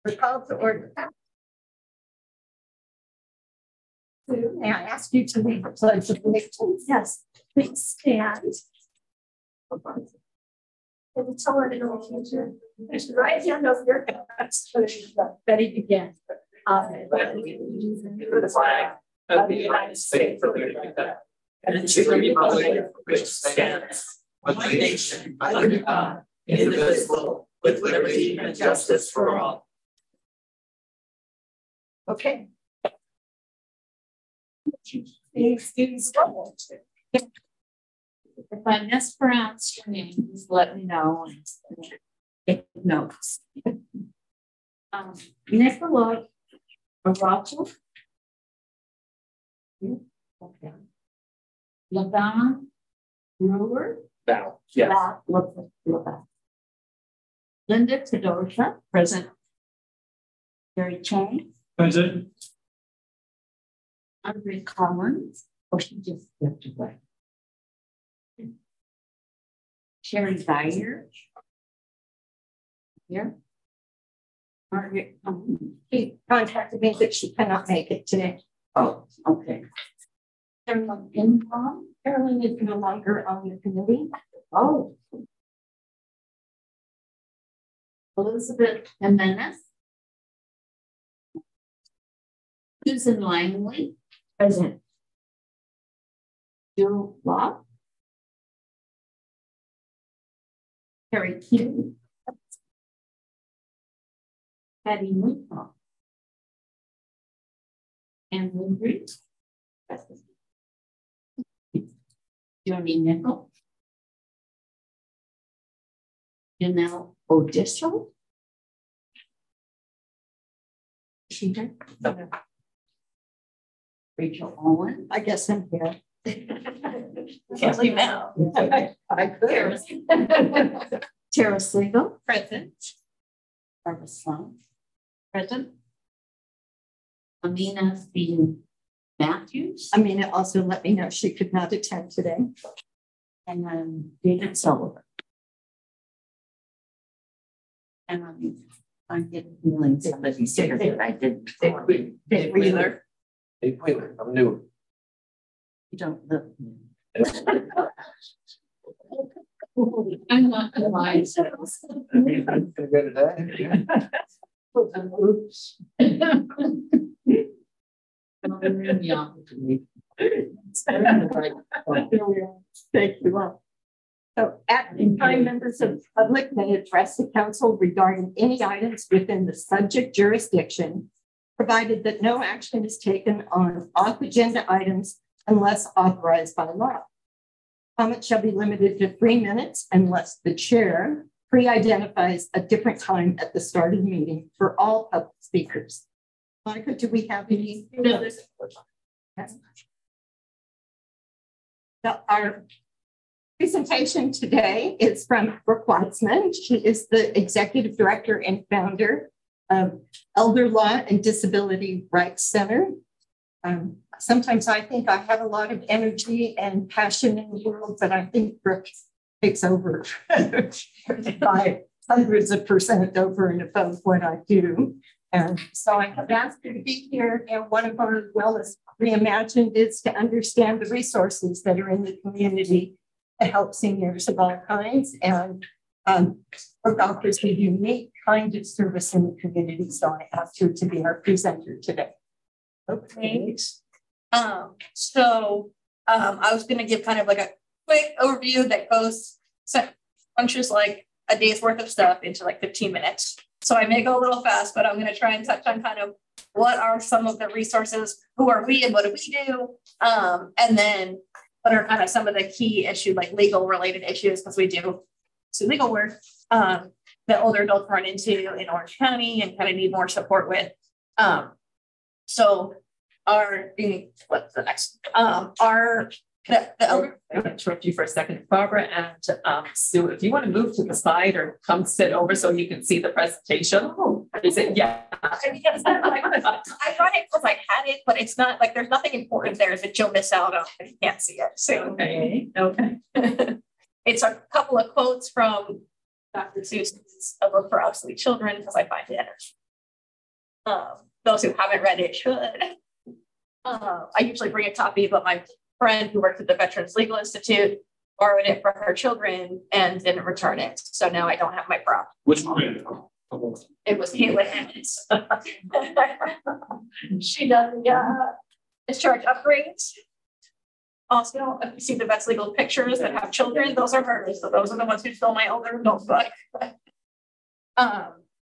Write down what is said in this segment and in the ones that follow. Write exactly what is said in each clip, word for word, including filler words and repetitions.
The call to order. May I ask you to lead the pledge of allegiance? Yes, please stand. And tell her to go future. There's the right hand over your head. Ready to begin. Amen. For the flag of the United States of America and to the republic which stands one nation under God, indivisible, with liberty and justice for all. Okay. If I mispronounce your name, just let me know and take notes. Um, Nicola Aracho. Okay. LaVon Brewer. Val. Yes. Val. Val. Linda Tedosha. Present. Gary Chang. Present. Andre Collins. Or she just stepped away. Sherry Dyer. Here. Margaret. Um, she contacted me that she cannot make it today. Oh, okay. Carolyn Inbaum. Carolyn is no longer on the committee. Oh. Elizabeth Jimenez. Susan Langley. Present. Jill Locke. Terry King. Patty Newcomb. And Lindry. Joni Nickel. Janelle Odisho. She here? No. Rachel Owen. I guess I'm here. Can't leave now. I, I could. Tara Sligo. Present. Barbara Sloan. Present. Amina B. Matthews. Amina also let me know she could not attend today. And then David Sullivan. And I'm, I'm getting feelings somebody said that I did. Dave Wheeler. Dave Wheeler. I'm new. You don't look new. I'm not gonna lie. I'm good at that. Oops. Thank you. So at the time, members of the public may address the council regarding any items within the subject jurisdiction, provided that no action is taken on off-agenda items unless authorized by law. Comments shall be limited to three minutes unless the chair pre-identifies a different time at the start of the meeting for all public speakers. Monica, do we have any? No. So our presentation today is from Brooke Weitzman. She is the executive director and founder of Elder Law and Disability Rights Center. Um, sometimes I think I have a lot of energy and passion in the world, but I think Brooke takes over by hundreds of percent over and above what I do. And so I have asked her to be here. And one of our Wellness Reimagined is to understand the resources that are in the community to help seniors of all kinds. And um, Brooke offers a unique kind of service in the community. So I asked her to be our presenter today. Okay. Um, so um, I was going to give kind of like a quick overview that goes, so punches like a day's worth of stuff into like fifteen minutes. So I may go a little fast, but I'm going to try and touch on kind of what are some of the resources, who are we and what do we do? Um, and then what are kind of some of the key issues, like legal related issues, because we do some legal work um, that older adults run into in Orange County and kind of need more support with. Um, So our, what's the next, um, our, the, the elder. I'm going to interrupt you for a second, Barbara and um, Sue, if you want to move to the side or come sit over so you can see the presentation. Oh, is it? Yeah. I thought it was I had it, but it's not like there's nothing important there that you'll miss out on if you can't see it. So okay. Okay. It's a couple of quotes from Doctor Seuss's A Book for Obsolete Children, because I find it Um, those who haven't read it should. Uh, I usually bring a copy, but my friend who works at the Veterans Legal Institute borrowed it for her children and didn't return it. So now I don't have my prop. Which one? It was Caitlin Hammonds. She does uh, discharge upgrades. Also, if you see the Vets Legal pictures that have children, those are hers. So those are the ones who fill my older adult book. um,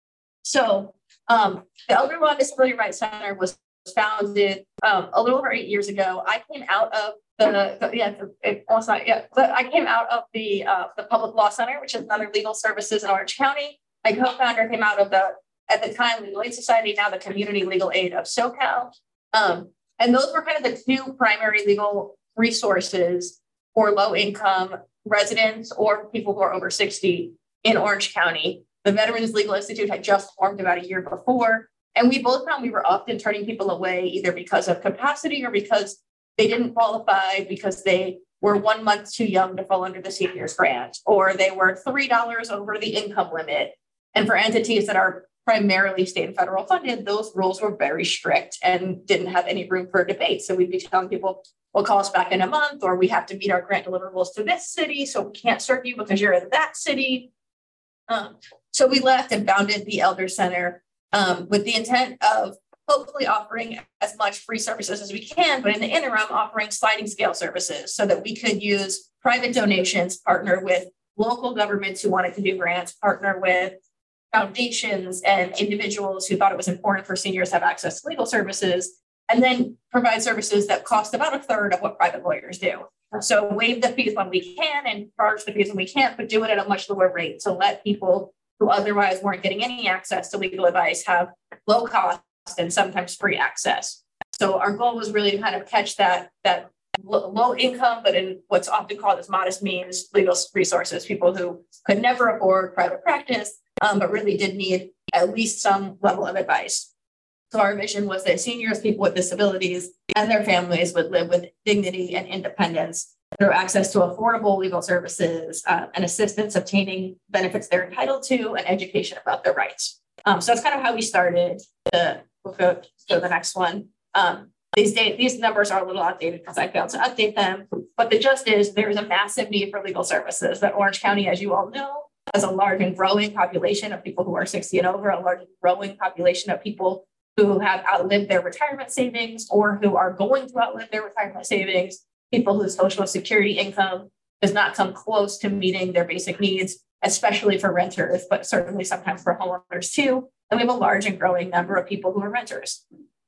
so um, the Elder Law Disability Rights Center was founded um, a little over eight years ago. I came out of the, the yeah, it, almost not yet, but I came out of the uh, the Public Law Center, which is another legal services in Orange County. My co-founder came out of the, at the time, Legal Aid Society, now the Community Legal Aid of SoCal. Um, and those were kind of the two primary legal resources for low-income residents or people who are over sixty in Orange County. The Veterans Legal Institute had just formed about a year before, and we both found we were often turning people away either because of capacity or because they didn't qualify because they were one month too young to fall under the seniors grant, or they were three dollars over the income limit. And for entities that are primarily state and federal funded, those rules were very strict and didn't have any room for debate. So we'd be telling people, well, call us back in a month, or we have to meet our grant deliverables to this city, so we can't serve you because you're in that city. Um, so we left and founded the Elder Center um, with the intent of hopefully offering as much free services as we can, but in the interim, offering sliding scale services so that we could use private donations, partner with local governments who wanted to do grants, partner with foundations and individuals who thought it was important for seniors to have access to legal services, and then provide services that cost about a third of what private lawyers do. So waive the fees when we can and charge the fees when we can't, but do it at a much lower rate to let people who otherwise weren't getting any access to legal advice have low cost and sometimes free access. So our goal was really to kind of catch that, that low income, but in what's often called as modest means legal resources, people who could never afford private practice, um, but really did need at least some level of advice. So our vision was that seniors, people with disabilities, and their families would live with dignity and independence through access to affordable legal services uh, and assistance obtaining benefits they're entitled to and education about their rights. Um, so that's kind of how we started. The, we'll go to the next one. Um, these date, these numbers are a little outdated because I failed to update them, but the gist is there is a massive need for legal services that Orange County, as you all know, has a large and growing population of people who are sixty and over, a large and growing population of people who have outlived their retirement savings or who are going to outlive their retirement savings, people whose Social Security income does not come close to meeting their basic needs, especially for renters, but certainly sometimes for homeowners too. And we have a large and growing number of people who are renters.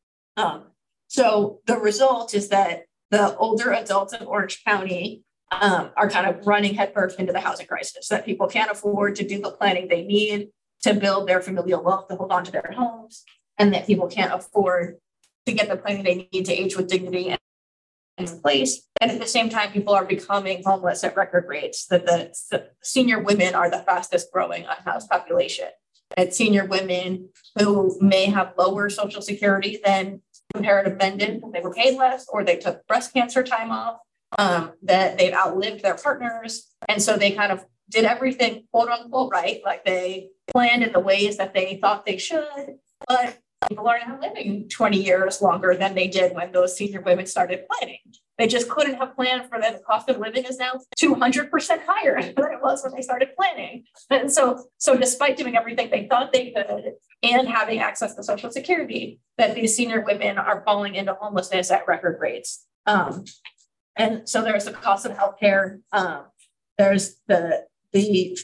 Um, so the result is that the older adults in Orange County um, are kind of running headfirst into the housing crisis, that people can't afford to do the planning they need to build their familial wealth to hold on to their homes, and that people can't afford to get the planning they need to age with dignity and in place. And at the same time, people are becoming homeless at record rates, that the, the senior women are the fastest growing unhoused population. And senior women who may have lower Social Security than comparative men did, they were paid less, or they took breast cancer time off, um, that they've outlived their partners. And so they kind of did everything quote unquote right, like they planned in the ways that they thought they should, but people are now living twenty years longer than they did when those senior women started planning. They just couldn't have planned for that. The cost of living is now two hundred percent higher than it was when they started planning. And so, so despite doing everything they thought they could and having access to Social Security, that these senior women are falling into homelessness at record rates. Um, and so there's the cost of healthcare. Um, there's the, the,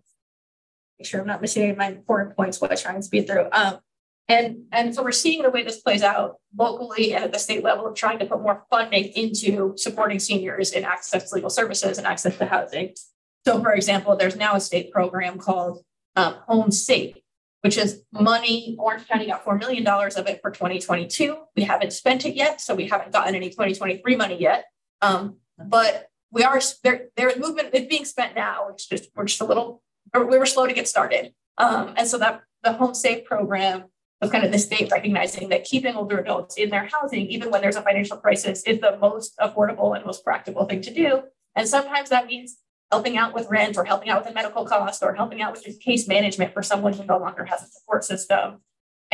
make sure I'm not missing any of my important points while I try and speed through. Um, And, and so we're seeing the way this plays out locally and at the state level of trying to put more funding into supporting seniors in access to legal services and access to housing. So, for example, there's now a state program called um, Home Safe, which is money. Orange County got four million dollars of it for twenty twenty-two. We haven't spent it yet, so we haven't gotten any twenty twenty-three money yet. Um, but we are, there, there's movement, it's being spent now. It's just, we're just a little, we were slow to get started. Um, and so that the Home Safe program of kind of the state recognizing that keeping older adults in their housing, even when there's a financial crisis, is the most affordable and most practical thing to do. And sometimes that means helping out with rent or helping out with a medical cost or helping out with just case management for someone who no longer has a support system.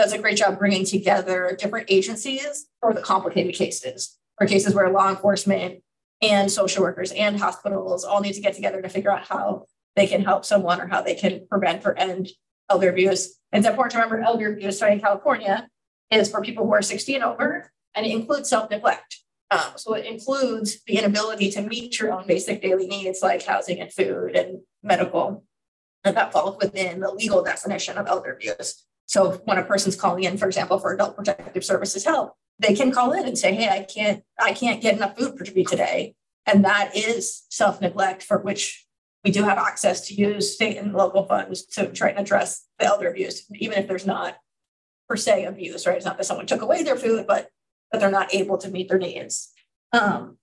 does a great job bringing together different agencies for the complicated cases, for cases where law enforcement and social workers and hospitals all need to get together to figure out how they can help someone or how they can prevent or end elder abuse. And it's important to remember elder abuse starting in California is for people who are sixty and over, and it includes self-neglect. Um, so it includes the inability to meet your own basic daily needs like housing and food and medical, and that falls within the legal definition of elder abuse. So when a person's calling in, for example, for adult protective services help, they can call in and say, hey, I can't, I can't get enough food for me today. And that is self-neglect, for which we do have access to use state and local funds to try and address the elder abuse, even if there's not per se abuse, right? It's not that someone took away their food, but that they're not able to meet their needs. Um,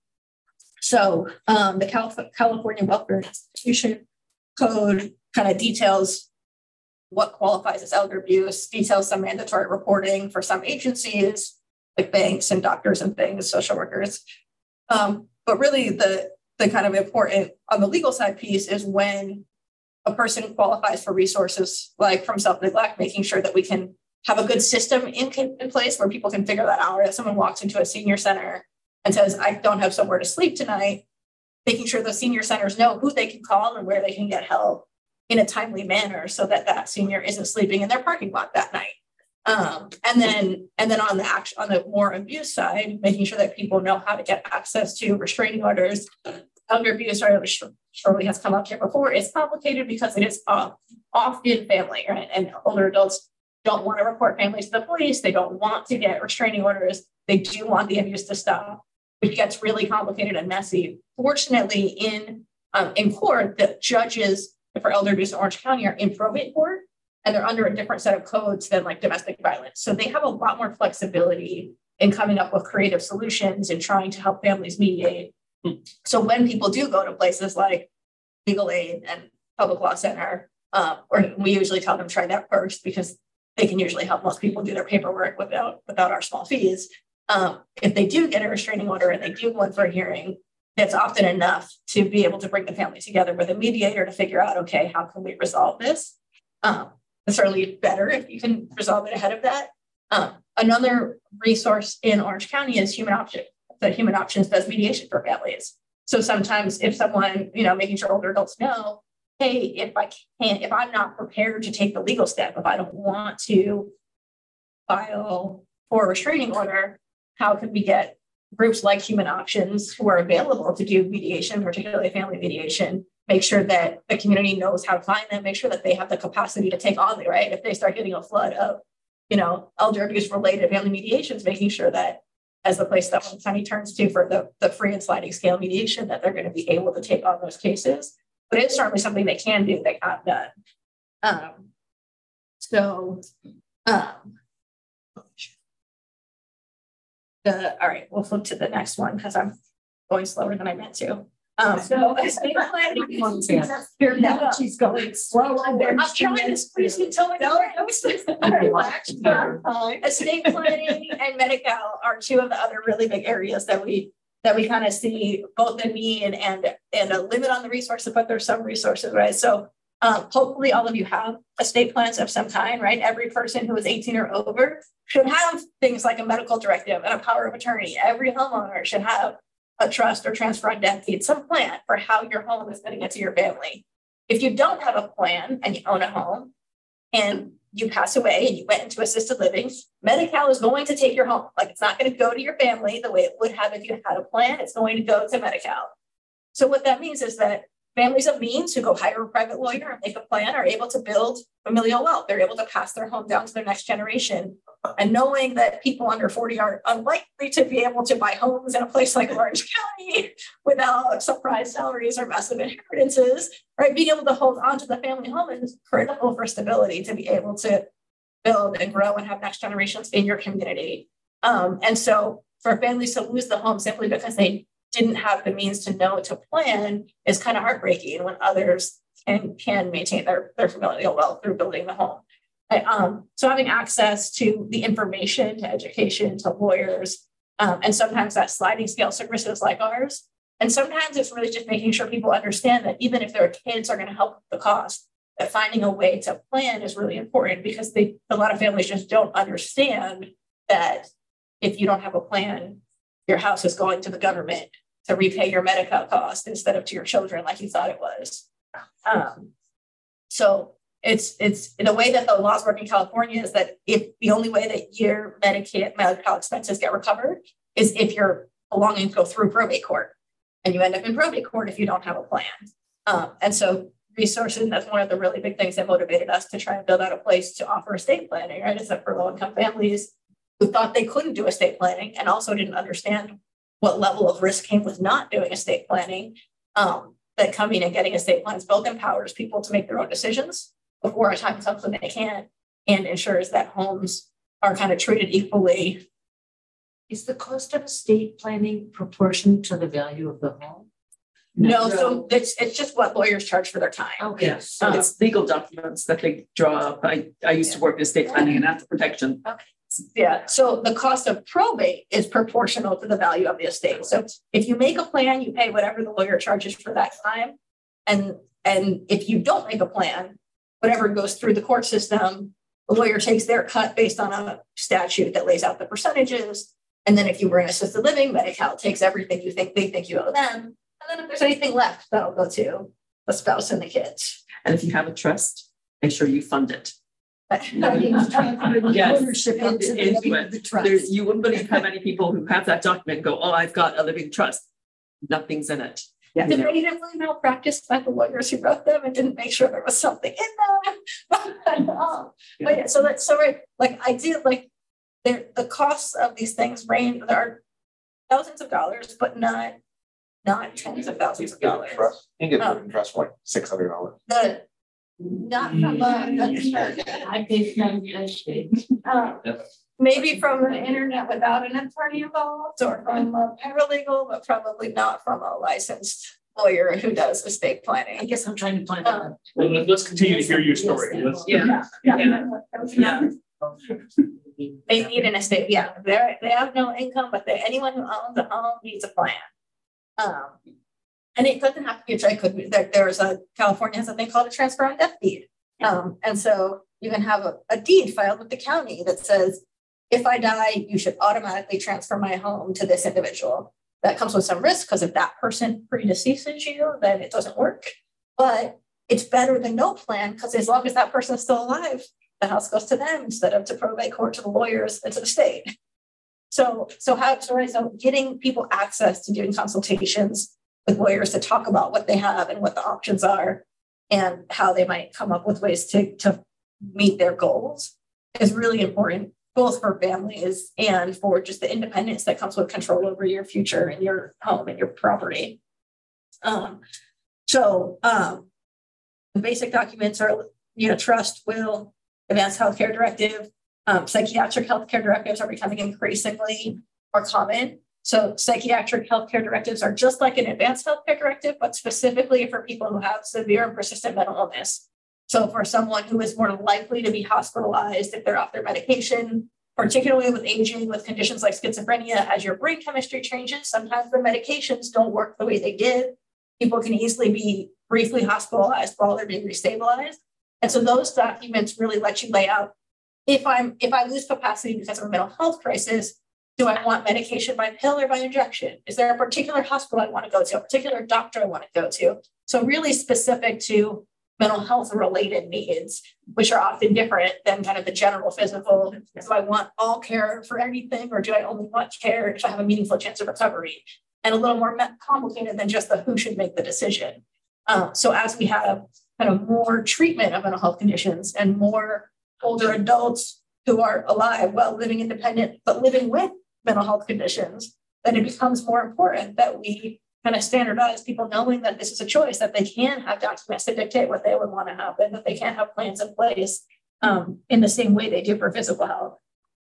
so um, the Calif- California Welfare Institution Code kind of details what qualifies as elder abuse, details some mandatory reporting for some agencies, like banks and doctors and things, social workers. Um, but really the, the kind of important on the legal side piece is when a person qualifies for resources like from self-neglect, making sure that we can have a good system in, in place where people can figure that out. If someone walks into a senior center and says, I don't have somewhere to sleep tonight, making sure the senior centers know who they can call and where they can get help in a timely manner so that that senior isn't sleeping in their parking lot that night. Um, and then and then on the act, on the more abuse side, making sure that people know how to get access to restraining orders. Elder abuse, which surely has come up here before, is complicated because it is uh, often family, right? And older adults don't want to report families to the police. They don't want to get restraining orders. They do want the abuse to stop, which gets really complicated and messy. Fortunately, in um, in court, the judges for elder abuse in Orange County are in probate court, and they're under a different set of codes than like domestic violence. So they have a lot more flexibility in coming up with creative solutions and trying to help families mediate. So when people do go to places like legal aid and public law center, um, or we usually tell them try that first because they can usually help most people do their paperwork without without our small fees. Um, if they do get a restraining order and they do one for a hearing, that's often enough to be able to bring the family together with a mediator to figure out, okay, how can we resolve this? Um, it's certainly better if you can resolve it ahead of that. Um, another resource in Orange County is Human Option. That Human Options does mediation for families. So sometimes if someone, you know, making sure older adults know, hey, if I can't, if I'm not prepared to take the legal step, if I don't want to file for a restraining order, how can we get groups like Human Options who are available to do mediation, particularly family mediation, make sure that the community knows how to find them, make sure that they have the capacity to take on it, right? If they start getting a flood of, you know, elder abuse related family mediations, making sure that as the place that Orange County turns to for the, the free and sliding scale mediation, that they're going to be able to take on those cases. But it's certainly something they can do, they have done. Um, so, um, the, all right, we'll flip to the next one because I'm going slower than I meant to. Um, so estate planning. Now she's going slow. I'm trying to squeeze until I know. Estate planning and Medi-Cal are two of the other really big areas that we that we kind of see both the need and and a limit on the resources, but there's some resources, right? So um, hopefully all of you have estate plans of some kind, right? Every person who is eighteen or over should have things like a medical directive and a power of attorney. Every homeowner should have a trust or transfer on death deed, some plan for how your home is going to get to your family. If you don't have a plan and you own a home and you pass away and you went into assisted living, Medi-Cal is going to take your home. Like it's not going to go to your family the way it would have if you had a plan. It's going to go to Medi-Cal. So what that means is that families of means who go hire a private lawyer and make a plan are able to build familial wealth. They're able to pass their home down to their next generation. And knowing that people under forty are unlikely to be able to buy homes in a place like Orange County without surprise salaries or massive inheritances, right? Being able to hold on to the family home is critical for stability to be able to build and grow and have next generations in your community. Um, and so for families to lose the home simply because they didn't have the means to know to plan is kind of heartbreaking when others can, can maintain their, their familial wealth through building the home. Um, so having access to the information, to education, to lawyers, um, and sometimes that sliding scale services like ours. And sometimes it's really just making sure people understand that even if their kids are going to help the cost, that finding a way to plan is really important because they a lot of families just don't understand that if you don't have a plan, your house is going to the government to repay your Medi-Cal cost instead of to your children like you thought it was. Um, so it's it's the way that the laws work in California is that if the only way that your Medicaid Medi-Cal expenses get recovered is if your belongings go through probate court, and you end up in probate court if you don't have a plan. Um, and so resources, and that's one of the really big things that motivated us to try and build out a place to offer estate planning, right? Is that for low-income families who thought they couldn't do estate planning and also didn't understand what level of risk came with not doing estate planning, um, that coming and getting estate plans both empowers people to make their own decisions before a time comes when they can't, and ensures that homes are kind of treated equally. Is the cost of estate planning proportional to the value of the home? No, no. So it's it's just what lawyers charge for their time. Okay. Yeah, so it's legal documents that they draw up. I, I used to work in estate planning and that's protection. Okay. Yeah, so the cost of probate is proportional to the value of the estate. So if you make a plan, you pay whatever the lawyer charges for that time. And, and if you don't make a plan, whatever goes through the court system, the lawyer takes their cut based on a statute that lays out the percentages. And then if you were in assisted living, Medi-Cal takes everything you think they think you owe them. And then if there's anything left, that'll go to the spouse and the kids. And if you have a trust, make sure you fund it. Yes. Ownership into the, into the trust. There's, you wouldn't believe how many people who have that document and go, oh, I've got a living trust. Nothing's in it. Yeah. Debatably malpracticed by the lawyers who wrote them and didn't make sure there was something in them. but, um, yeah. but yeah, so that's so right. Like I did like there the costs of these things range. There are thousands of dollars, but not not tens of thousands of dollars. Trust. You can get um, trust for like six hundred dollars. The not from a, I paid um, maybe from the internet without an attorney involved, or from a paralegal, but probably not from a licensed lawyer who does estate planning. I guess I'm trying to plan um, well, let's continue to hear your story. Let's, yeah, yeah, yeah. yeah. They need an estate. Yeah, they they have no income, but they, anyone who owns a home needs a plan. Um, And it doesn't have to be a check. Could be there, there's a California has a thing called a transfer on death deed. Um, and so you can have a, a deed filed with the county that says, if I die, you should automatically transfer my home to this individual. That comes with some risk because if that person predeceases you, then it doesn't work. But it's better than no plan because as long as that person is still alive, the house goes to them instead of to probate court, to the lawyers, and to the state. So, so how so, right, so getting people access to doing consultations with lawyers to talk about what they have and what the options are and how they might come up with ways to, to meet their goals is really important, both for families and for just the independence that comes with control over your future and your home and your property. Um, so um, the basic documents are, you know, trust, will, advanced healthcare directive, um, psychiatric healthcare directives are becoming increasingly more common. So psychiatric healthcare directives are just like an advanced healthcare directive, but specifically for people who have severe and persistent mental illness. So for someone who is more likely to be hospitalized if they're off their medication, particularly with aging, with conditions like schizophrenia, as your brain chemistry changes, sometimes the medications don't work the way they did. People can easily be briefly hospitalized while they're being restabilized. And so those documents really let you lay out, if I'm if I lose capacity because of a mental health crisis, do I want medication by pill or by injection? Is there a particular hospital I want to go to, a particular doctor I want to go to? So really specific to mental health related needs, which are often different than kind of the general physical. Do I want all care for everything, or do I only want care if I have a meaningful chance of recovery? And a little more complicated than just the who should make the decision. Uh, so as we have kind of more treatment of mental health conditions and more older adults who are alive, well, living independent, but living with mental health conditions, then it becomes more important that we kind of standardize people knowing that this is a choice, that they can have documents to dictate what they would want to happen, that they can have plans in place um, in the same way they do for physical health.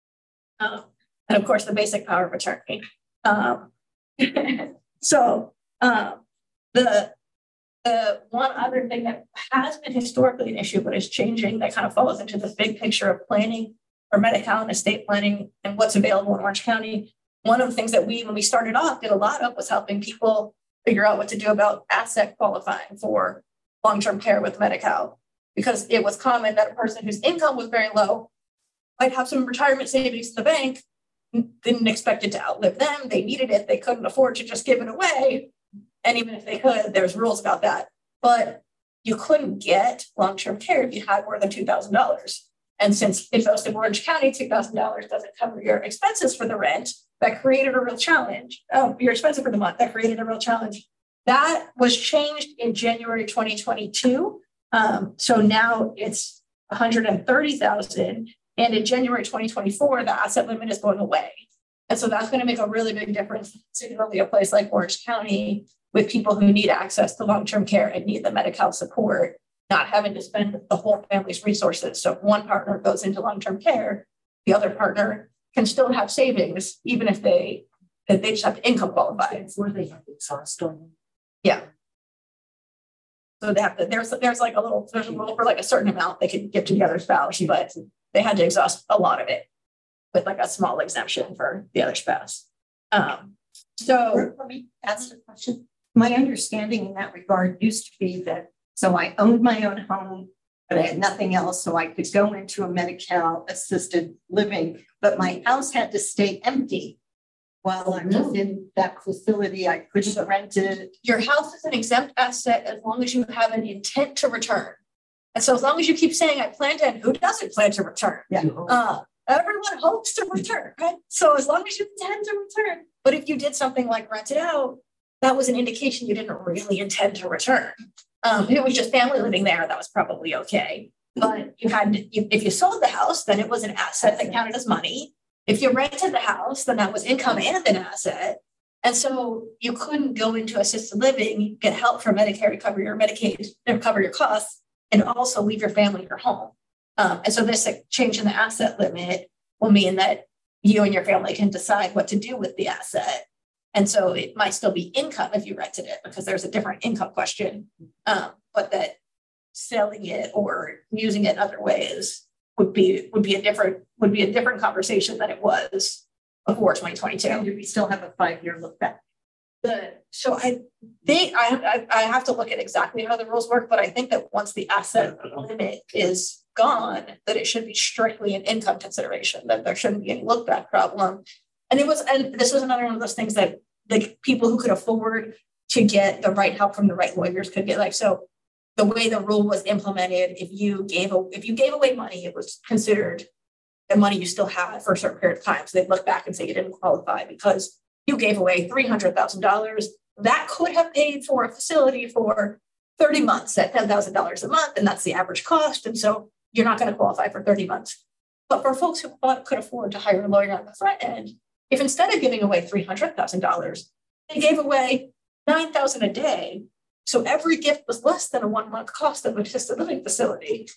Um, and of course, the basic power of attorney. Um, so uh, the, the one other thing that has been historically an issue, but is changing, that kind of falls into this big picture of planning for Medi-Cal and estate planning and what's available in Orange County. One of the things that we, when we started off, did a lot of was helping people figure out what to do about asset qualifying for long-term care with Medi-Cal. because it was common that a person whose income was very low might have some retirement savings in the bank, didn't expect it to outlive them. They needed it. They couldn't afford to just give it away. And even if they could, there's rules about that. But you couldn't get long-term care if you had more than two thousand dollars. And since in most of Orange County, two thousand dollars doesn't cover your expenses for the rent, that created a real challenge. Oh, your expenses for the month, that created a real challenge. That was changed in January twenty twenty-two. Um, so now it's one hundred thirty thousand. And in January twenty twenty-four, the asset limit is going away. And so that's going to make a really big difference, particularly a place like Orange County, with people who need access to long-term care and need the Medi-Cal support, not having to spend the whole family's resources. So if one partner goes into long-term care, the other partner can still have savings, even if they if they just have to income qualify. Where they have exhaustion. Yeah. So they have to, there's there's like a little, there's a little for like a certain amount they could give to the other spouse, but they had to exhaust a lot of it with like a small exemption for the other spouse. Um, so let me ask a question. My understanding in that regard used to be that, so I owned my own home, but I had nothing else. So I could go into a Medi-Cal assisted living, but my house had to stay empty while I was in that facility. I couldn't rent it. Your house is an exempt asset as long as you have an intent to return. And so as long as you keep saying, I plan to, and who doesn't plan to return? Yeah. Uh, everyone hopes to return, right? So as long as you intend to return, but if you did something like rent it out, that was an indication you didn't really intend to return. Um, if it was just family living there, that was probably okay. But you had, you, if you sold the house, then it was an asset that counted as money. If you rented the house, then that was income and an asset. And so you couldn't go into assisted living, get help from Medicare to cover your Medicaid, to cover your costs, and also leave your family in your home. Um, and so this like, change in the asset limit will mean that you and your family can decide what to do with the asset. And so it might still be income if you rented it, because there's a different income question, um, but that selling it or using it in other ways would be would be a different would be a different conversation than it was before twenty twenty-two. And do we still have a five-year look back? The, so I think I, I I have to look at exactly how the rules work, but I think that once the asset limit is gone, that it should be strictly an income consideration, that there shouldn't be any look back problem. And it was, and this was another one of those things that the people who could afford to get the right help from the right lawyers could get. Like, so the way the rule was implemented, if you gave a, if you gave away money, it was considered the money you still had for a certain period of time. So they'd look back and say you didn't qualify because you gave away three hundred thousand dollars. That could have paid for a facility for thirty months at ten thousand dollars a month. And that's the average cost. And so you're not going to qualify for thirty months. But for folks who could afford to hire a lawyer on the front end, if instead of giving away three hundred thousand dollars, they gave away nine thousand dollars a day, so every gift was less than a one month cost of an assisted living facility,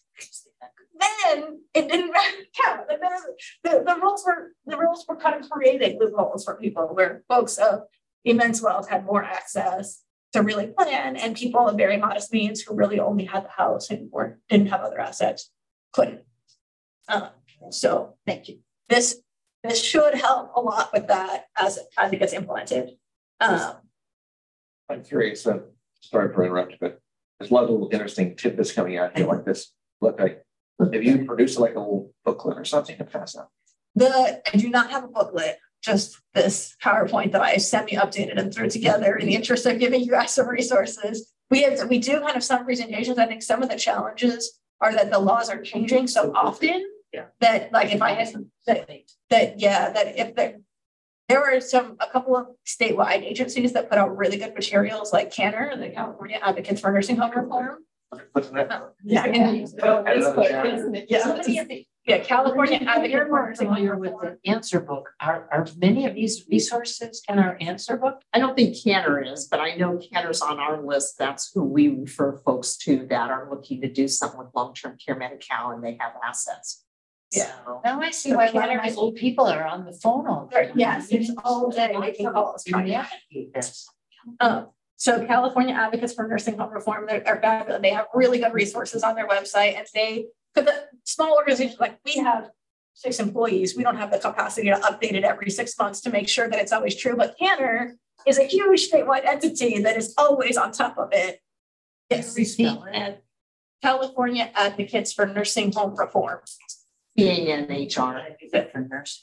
then it didn't count. The, the, the rules were the rules were kind of creating loopholes for people where folks of immense wealth had more access to really plan, and people of very modest means who really only had the house and or didn't have other assets couldn't. Um, so thank you. This this should help a lot with that as as it gets implemented. Um, I'm curious. Uh, sorry for interrupting, but there's a lot of little interesting tidbits coming out here like this. Look, like have you produced like a little booklet or something to pass out? The I do not have a booklet, just this PowerPoint that I semi-updated and threw together in the interest of giving you guys some resources. We have we do kind of some presentations. I think some of the challenges are that the laws are changing so often yeah. that like if I had that, that yeah, that if there there were some a couple of statewide agencies that put out really good materials like Canner, the California Advocates for Nursing Home Reform. What's that? Um, yeah, yeah. Yeah. yeah. Yeah, California Advocate for Nursing Home familiar with the answer book. Are, are many of these resources in our answer book? I don't think Canner is, but I know Canner's on our list. That's who we refer folks to that are looking to do something with long-term care Medi-Cal and they have assets. Yeah. So, now I see why a lot of my old people are on the phone all the time. Yes, it's all day making calls. You navigate this. Um, so California Advocates for Nursing Home Reform, they're, they're fabulous. They have really good resources on their website, and they, for the small organizations like we have six employees, we don't have the capacity to update it every six months to make sure that it's always true. But Canner is a huge statewide entity that is always on top of it. Yes, and California Advocates for Nursing Home Reform. C A N H R. For nursing.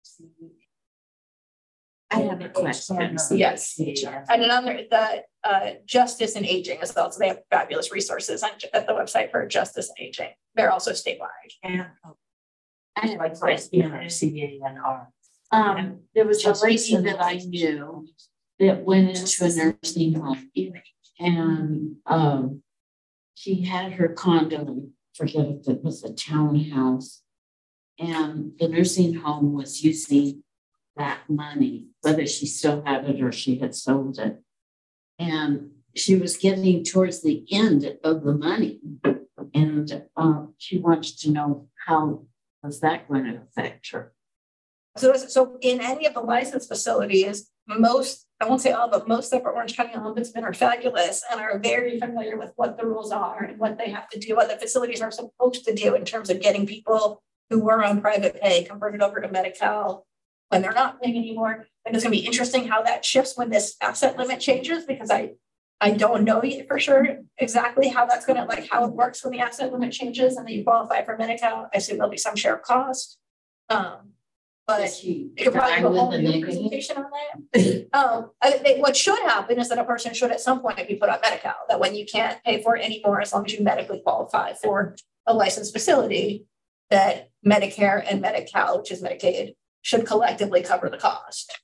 I have a question. Yes. And another, the uh, Justice and Aging as well. So they have fabulous resources on, at the website for Justice and Aging. They're also statewide. And I have a question on C A N R. Um, there was a lady that I knew that went into a nursing home and um, she had her condo, forget if it was a townhouse, and the nursing home was using that money, whether she still had it or she had sold it. And she was getting towards the end of the money. And uh, she wants to know how was that going to affect her? So, so in any of the licensed facilities, most, I won't say all, but most of our Orange County ombudsmen are fabulous and are very familiar with what the rules are and what they have to do, what the facilities are supposed to do in terms of getting people who were on private pay converted over to Medi-Cal when they're not paying anymore. And it's going to be interesting how that shifts when this asset limit changes, because I, I don't know yet for sure exactly how that's going to, like how it works when the asset limit changes and then you qualify for Medi-Cal. I assume there'll be some share of cost. Um, but She you could probably died do a with whole the new negative. presentation on that. um, I think what should happen is that a person should at some point be put on Medi-Cal, that when you can't pay for it anymore, as long as you medically qualify for a licensed facility, that Medicare and Medi-Cal, which is Medicaid, should collectively cover the cost.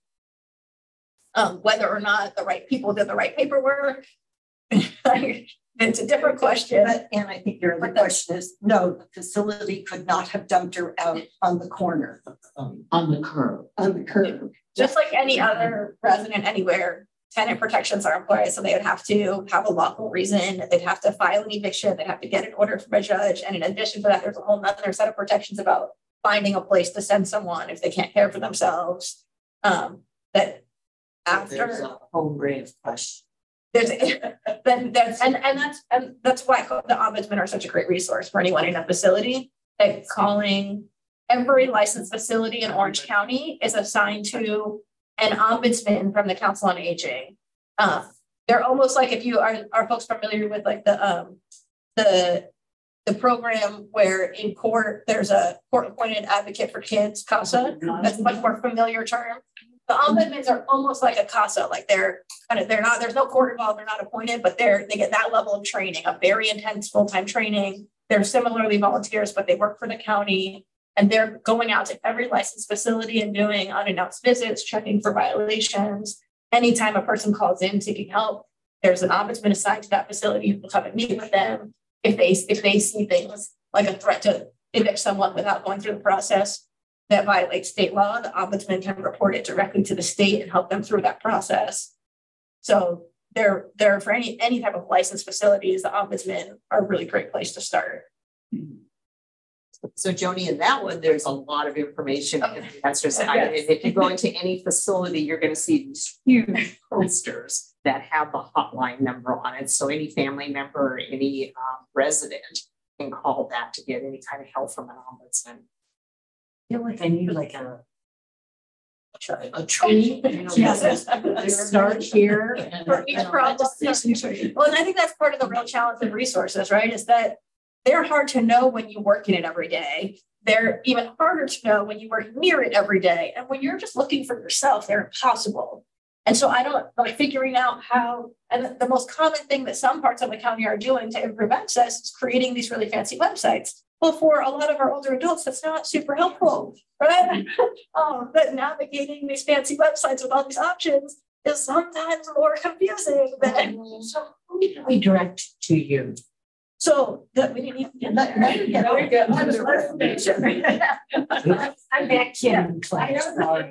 Um, whether or not the right people did the right paperwork, it's a different question. But, and I think your other question is, no, the facility could not have dumped her out on the corner, um, On the curb. on the curb. Just like any other resident anywhere, tenant protections are in place. So they would have to have a lawful reason. They'd have to file an eviction. They'd have to get an order from a judge. And in addition to that, there's a whole other set of protections about finding a place to send someone if they can't care for themselves. Um, that after There's a whole array of questions. there's then that's and, and that's and that's why the ombudsmen are such a great resource for anyone in a facility. That calling every licensed facility in Orange County is assigned to an ombudsman from the Council on Aging. Uh, they're almost like, if you are are folks familiar with like the um the the program where in court there's a court appointed advocate for kids, CASA. That's a much more familiar term. The ombudsmen are almost like a CASA, like they're kind of, they're not, there's no court involved, they're not appointed, but they're, they get that level of training, a very intense full-time training. They're similarly volunteers, but they work for the county and they're going out to every licensed facility and doing unannounced visits, checking for violations. Anytime a person calls in seeking help, there's an ombudsman assigned to that facility who will come and meet with them. If they, if they see things like a threat to evict someone without going through the process that violates state law, the ombudsman can report it directly to the state and help them through that process. So they're, they're for any, any type of licensed facilities, the ombudsmen are a really great place to start. So Joni, in that one, there's a lot of information in the answer side. Yes. And if you go into any facility, you're going to see these huge posters that have the hotline number on it. So any family member or any um, resident can call that to get any kind of help from an ombudsman. I feel like I need like a A tree. Yes. start here. And, For each you know, problem. Well, and I think that's part of the real challenge of resources, right? Is that they're hard to know when you work in it every day. They're even harder to know when you work near it every day. And when you're just looking for yourself, they're impossible. And so I don't like figuring out how, and the most common thing that some parts of the county are doing to improve access is creating these really fancy websites. Well, for a lot of our older adults, that's not super helpful, right? um, but navigating these fancy websites with all these options is sometimes more confusing than. So who do we direct to you? So that we didn't even get that. Very good. I'm back in class.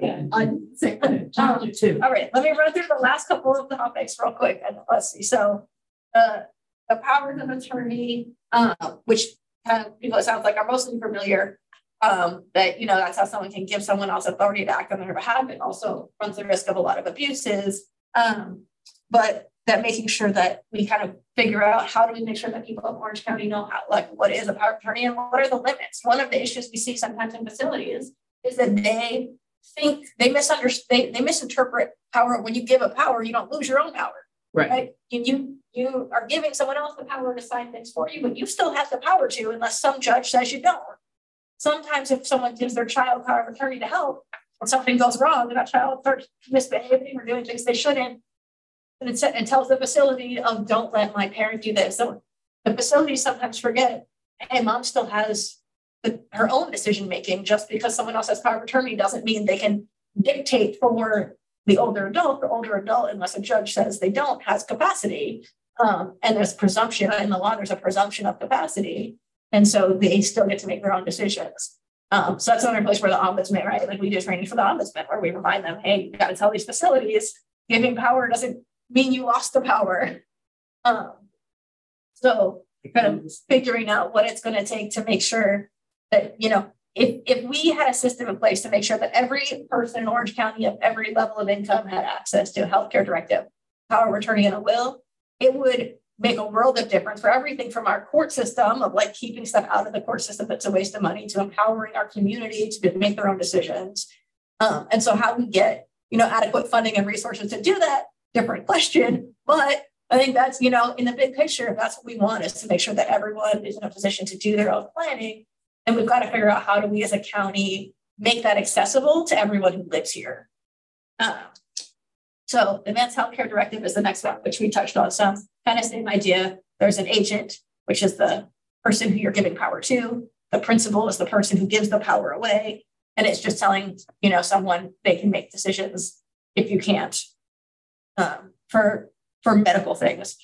Um, too. All right, let me run through the last couple of topics real quick. And let's see. So uh, the powers of attorney, uh, which kind of people it sounds like are mostly familiar, um, that, you know, that's how someone can give someone else authority to act on their behalf. It also runs the risk of a lot of abuses. Um, but that making sure that we kind of figure out how do we make sure that people of Orange County know how, like, what is a power of attorney and what are the limits. One of the issues we see sometimes in facilities is that they think they misunderstand, they, they misinterpret power. When you give a power, you don't lose your own power. Right. right? And you, you are giving someone else the power to sign things for you, but you still have the power to, unless some judge says you don't. Sometimes if someone gives their child power of attorney to help, and something goes wrong, and that child starts misbehaving or doing things they shouldn't, and it, and tells the facility of don't let my parent do this. So the facility sometimes forget, hey, mom still has the, her own decision making. Just because someone else has power of attorney doesn't mean they can dictate for the older adult. The older adult, unless a judge says they don't, has capacity. Um, and there's presumption in the law, there's a presumption of capacity. And so they still get to make their own decisions. Um, so that's another place where the ombudsman, right? Like we do training for the ombudsman where we remind them, hey, you got to tell these facilities, giving power doesn't mean you lost the power. Um, so kind of figuring out what it's going to take to make sure that, you know, if, if we had a system in place to make sure that every person in Orange County of every level of income had access to a healthcare directive, power of attorney and a will, it would make a world of difference for everything from our court system of like keeping stuff out of the court system that's a waste of money to empowering our community to make their own decisions. Um, and so how we get, you know, adequate funding and resources to do that, different question. But I think that's, you know, in the big picture, that's what we want, is to make sure that everyone is in a position to do their own planning. And we've got to figure out how do we as a county make that accessible to everyone who lives here. Um, So the Advanced Healthcare Directive is the next one, which we touched on some. Kind of same idea. There's an agent, which is the person who you're giving power to. The principal is the person who gives the power away. And it's just telling, you know, someone they can make decisions if you can't um, for, for medical things.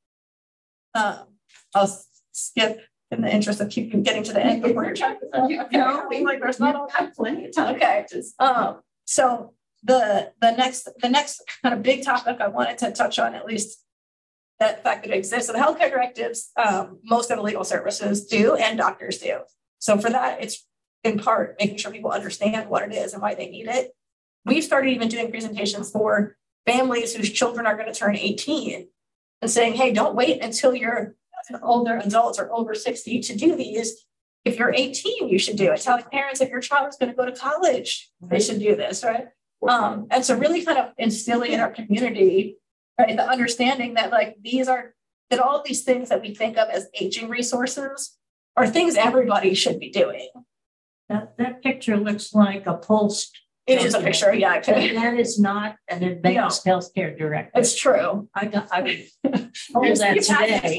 Um, I'll skip in the interest of keeping getting to the end before you're trying to you know, like there's not all that plenty of time. Okay. Um, so The the next the next kind of big topic I wanted to touch on, at least that fact that it exists. So the healthcare directives, um, most of the legal services do and doctors do. So for that, it's in part making sure people understand what it is and why they need it. We've started even doing presentations for families whose children are going to turn eighteen and saying, hey, don't wait until you're an older adult or over sixty to do these. If you're eighteen, you should do it. Telling parents if your child is going to go to college, they should do this, right? Um, and so really kind of instilling in our community, right, the understanding that like these are, that all of these things that we think of as aging resources are things everybody should be doing. That, that picture looks like a pulse. It is a picture, yeah. Okay. That is not an advanced no. healthcare directive. It's true. I got, I would hold that today.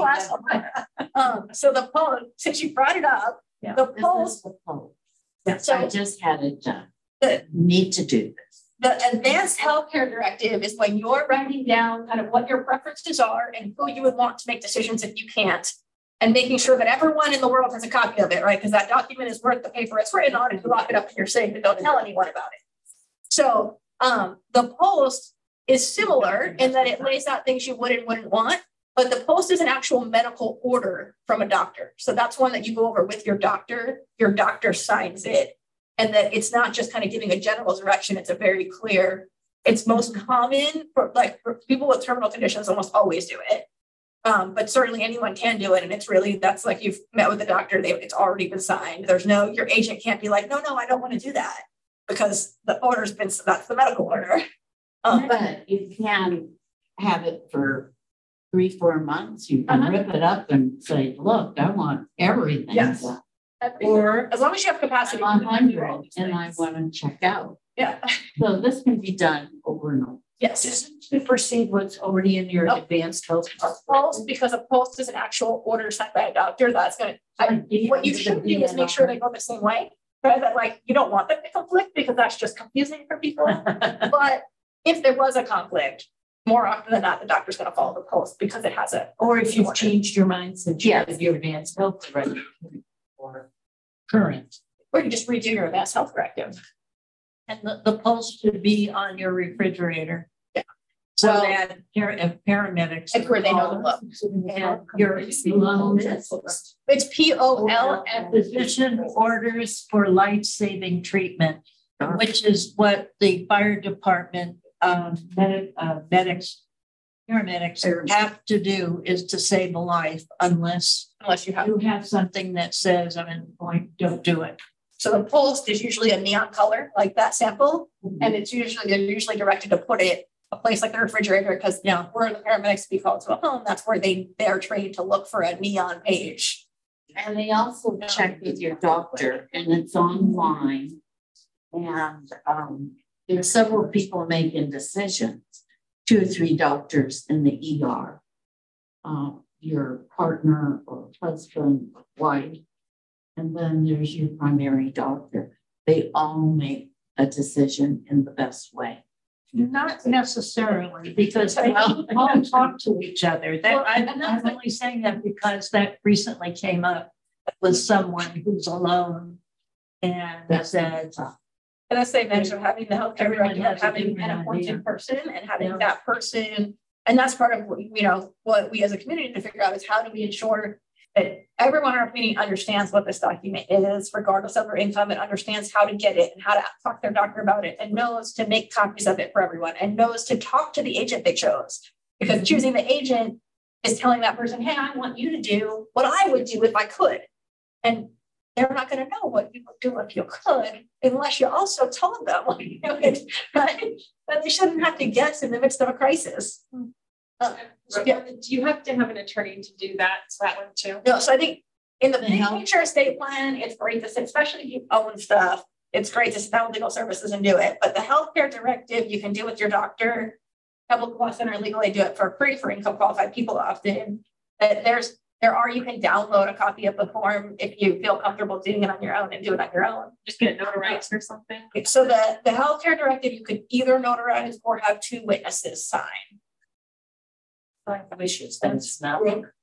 um, so the pulse, since you brought it up, yeah. the pulse. The pulse. Yeah. So I just had it done. The, Need to do this. The advanced healthcare directive is when you're writing down kind of what your preferences are and who you would want to make decisions if you can't, and making sure that everyone in the world has a copy of it, right? Because that document is worth the paper it's written on, and you lock it up in your safe and don't tell anyone about it. So um, the post is similar in that it lays out things you would and wouldn't want, but the post is an actual medical order from a doctor. So that's one that you go over with your doctor. Your doctor signs it. And that it's not just kind of giving a general direction. It's a very clear, it's most common for like for people with terminal conditions almost always do it. Um, but certainly anyone can do it. And it's really, that's like you've met with the doctor, they, it's already been signed. There's no, your agent can't be like, no, no, I don't want to do that because the order's been, that's the medical order. Um, but you can have it for three, four months. You can uh-huh. rip it up and say, look, I want everything. Yes. Done. Or as long as you have capacity. I'm one hundred and I want to check out. Yeah. So this can be done over and over. Yes. Doesn't supersede what's already in your nope. advanced health post, because a post is an actual order signed by a doctor. That's going to, what you should do is make sure they go the same way. Right? That like, you don't want them to conflict because that's just confusing for people. But if there was a conflict, more often than not, the doctor's going to follow the post because it has a. Or if you've order. changed your mind since yes. you have your advanced health directive. Or current. Or you just redo your advanced health directive. And the, the pulse should be on your refrigerator. Yeah. So well, that if paramedics. It's where they know the look. And your it's P O L F. Physician orders for life-saving treatment, which is what the fire department um, medic, uh, medics paramedics have to do is to save a life unless unless you have you have something that says I'm in point, don't do it. So the post is usually a neon color like that sample, mm-hmm. and it's usually they're usually directed to put it a place like the refrigerator, because you know, where the paramedics be called to a home, that's where they they're trained to look for a neon page. And they also check with your doctor, and it's online. And um, there's several people making decisions, two or three doctors in the E R, uh, your partner or husband, wife, and then there's your primary doctor. They all make a decision in the best way. Not necessarily, because they all all talk to each other. That Well, I'm, and that's I'm only saying that because that recently came up with someone who's alone and That's said, And as they mentioned, having the healthcare Everyone director, has a having an different appointed idea. person and having Yeah. that person. And that's part of what, you know, what we as a community need to figure out is how do we ensure that everyone in our community understands what this document is, regardless of their income, and understands how to get it and how to talk to their doctor about it, and knows to make copies of it for everyone, and knows to talk to the agent they chose. Because Mm-hmm. choosing the agent is telling that person, hey, I want you to do what I would do if I could. And they're not going to know what you would do if you could, unless you also told them what you would, right? But they shouldn't have to guess in the midst of a crisis. Uh, yeah. Do you have to have an attorney to do that? Is that one too? No, so I think in the The big health- picture estate plan, it's great to sit, especially if you own stuff. It's great to sit down with legal services and do it. But the healthcare directive, you can do with your doctor. Public Law Center legally do it for free for income qualified people often. That there's there are you can download a copy of the form if you feel comfortable doing it on your own and do it on your own. Just get it notarized or something? So the, the healthcare directive, you could either notarize or have two witnesses sign. Wishes that's not.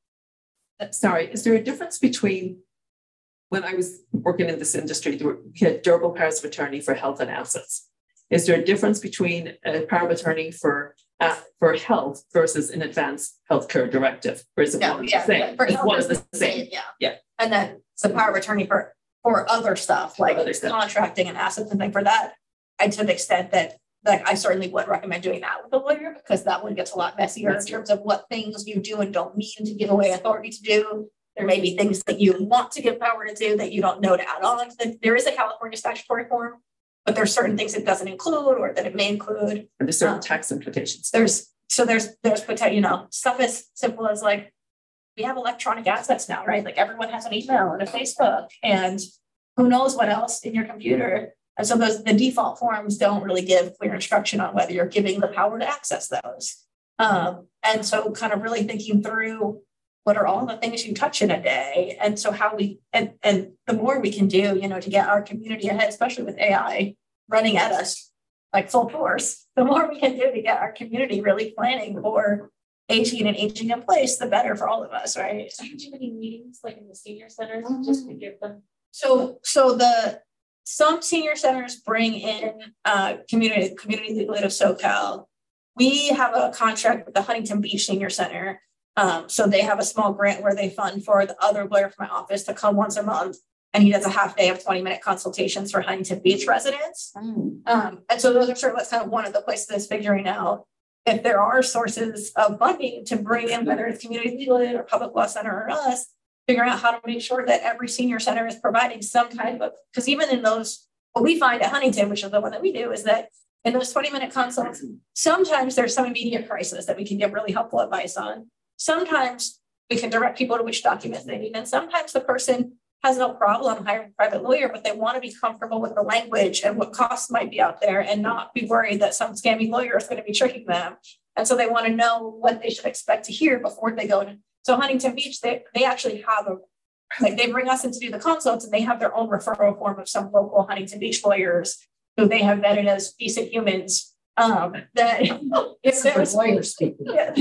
Sorry, is there a difference between when I was working in this industry, there were, we had durable powers of attorney for health and assets. Is there a difference between a power of attorney for uh, for health versus an advanced healthcare directive? Or is it No, one and yeah, the same? for It's health one is and the same. Yeah. Yeah. And then the power of attorney for, for other stuff like other stuff. contracting and assets and things for that. And to the extent that, like, I certainly would recommend doing that with a lawyer, because that one gets a lot messier in terms of what things you do and don't mean to give away authority to do. There may be things that you want to give power to do that you don't know to add on. There is a California statutory form, but there's certain things it doesn't include or that it may include. And there's certain Um, tax implications. There's so there's there's potential, you know, stuff as simple as like we have electronic assets now, right? Like everyone has an email and a Facebook and who knows what else in your computer. And so those the default forms don't really give clear instruction on whether you're giving the power to access those. Um, and so kind of really thinking through what are all the things you touch in a day. And so how we and and the more we can do, you know, to get our community ahead, especially with A I running at us like full force, the more we can do to get our community really planning for aging and aging in place, the better for all of us, right? Do you do any meetings like in the senior centers just to give them? So, so the some senior centers bring in uh, community community legal aid of SoCal. We have a contract with the Huntington Beach Senior Center. Um, so they have a small grant where they fund for the other lawyer from my office to come once a month. And he does a half day of twenty minute consultations for Huntington Beach residents. Mm. Um, and so those are sort of that's kind of one of the places that's figuring out if there are sources of funding to bring in, whether it's community legal aid or public law center or us, figuring out how to make sure that every senior center is providing some type of, because even in those, what we find at Huntington, which is the one that we do, is that in those twenty minute consults, sometimes there's some immediate crisis that we can give really helpful advice on. Sometimes we can direct people to which documents they need. And sometimes the person has no problem hiring a private lawyer, but they want to be comfortable with the language and what costs might be out there and not be worried that some scammy lawyer is going to be tricking them. And so they want to know what they should expect to hear before they go to. So Huntington Beach, they, they actually have a, like they bring us in to do the consults and they have their own referral form of some local Huntington Beach lawyers who they have vetted as decent humans. Um, that if there's lawyers speaking. Yeah.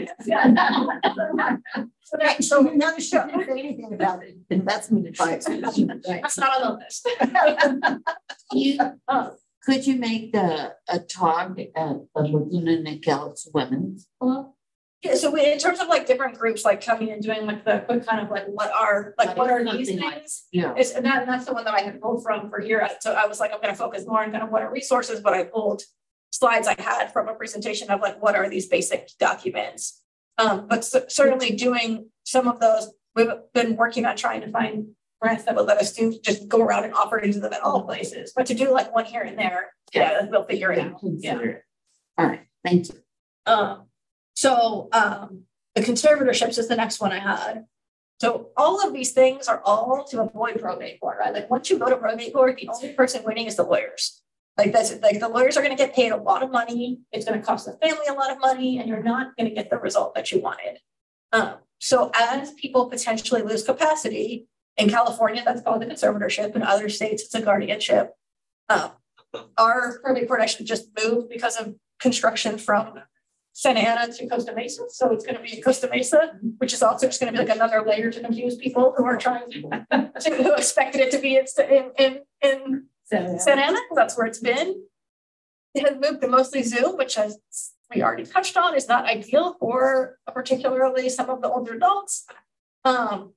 Okay, so another show, say anything about it, investment advice. That's not on the list. You, uh, could you make the, a talk at the Laguna Niguel's Women's Club? Yeah, so we, in terms of like different groups, like coming and doing like the quick kind of like what are like what are these Something like- things? Yeah. It's, and, that, and that's the one that I had pulled from for here. So I was like, I'm going to focus more on kind of what are resources, but I pulled slides I had from a presentation of like what are these basic documents. Um, but c- certainly doing some of those, we've been working on trying to find grants that will let us do just go around and offer to them at all places. But to do like one here and there, yeah, we'll figure it out. Yeah. Consider it. All right, thank you. Um, so um, the conservatorships is the next one I had. So all of these things are all to avoid probate court, right? Like once you go to probate court, the only person winning is the lawyers. Like that's like the lawyers are going to get paid a lot of money. It's going to cost the family a lot of money, and you're not going to get the result that you wanted. Um, so as people potentially lose capacity, in California, that's called a conservatorship. In other states, it's a guardianship. Um, our probate court actually just moved because of construction from Santa Ana to Costa Mesa. So it's going to be in Costa Mesa, which is also just going to be like another layer to confuse people who are trying to, who expected it to be in, in, in Santa Ana. That's where it's been. It has moved to mostly Zoom, which as we already touched on is not ideal for particularly some of the older adults. Um,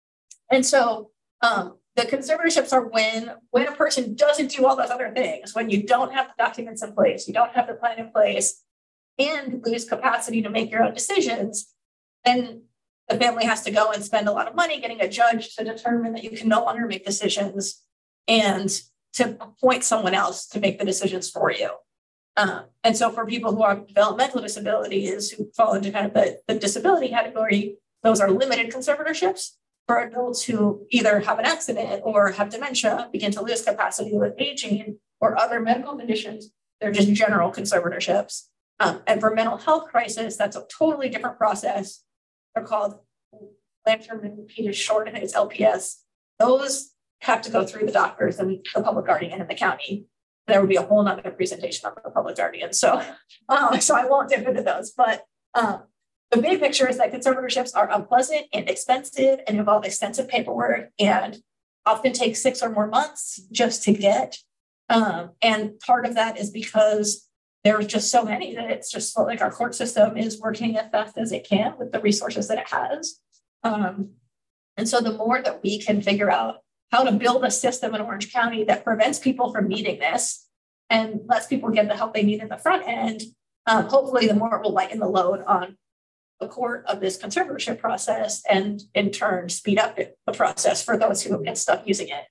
and so um, the conservatorships are when, when a person doesn't do all those other things, when you don't have the documents in place, you don't have the plan in place, and lose capacity to make your own decisions, then the family has to go and spend a lot of money getting a judge to determine that you can no longer make decisions and to appoint someone else to make the decisions for you. Uh, and so for people who have developmental disabilities who fall into kind of the, the disability category, those are limited conservatorships. For adults who either have an accident or have dementia, begin to lose capacity with aging or other medical conditions, they're just general conservatorships. Um, and for mental health crisis, that's a totally different process. They're called Lantern and Peters short, and it's L P S. Those have to go through the doctors and the public guardian in the county. There would be a whole nother presentation on the public guardian. So, uh, so I won't dip into those. But um, the big picture is that conservatorships are unpleasant and expensive and involve extensive paperwork and often take six or more months just to get. Um, and part of that is because there's just so many that it's just like our court system is working as fast as it can with the resources that it has. Um, and so the more that we can figure out how to build a system in Orange County that prevents people from needing this and lets people get the help they need in the front end, um, hopefully the more it will lighten the load on the court of this conservatorship process and in turn speed up the process for those who get stuck using it.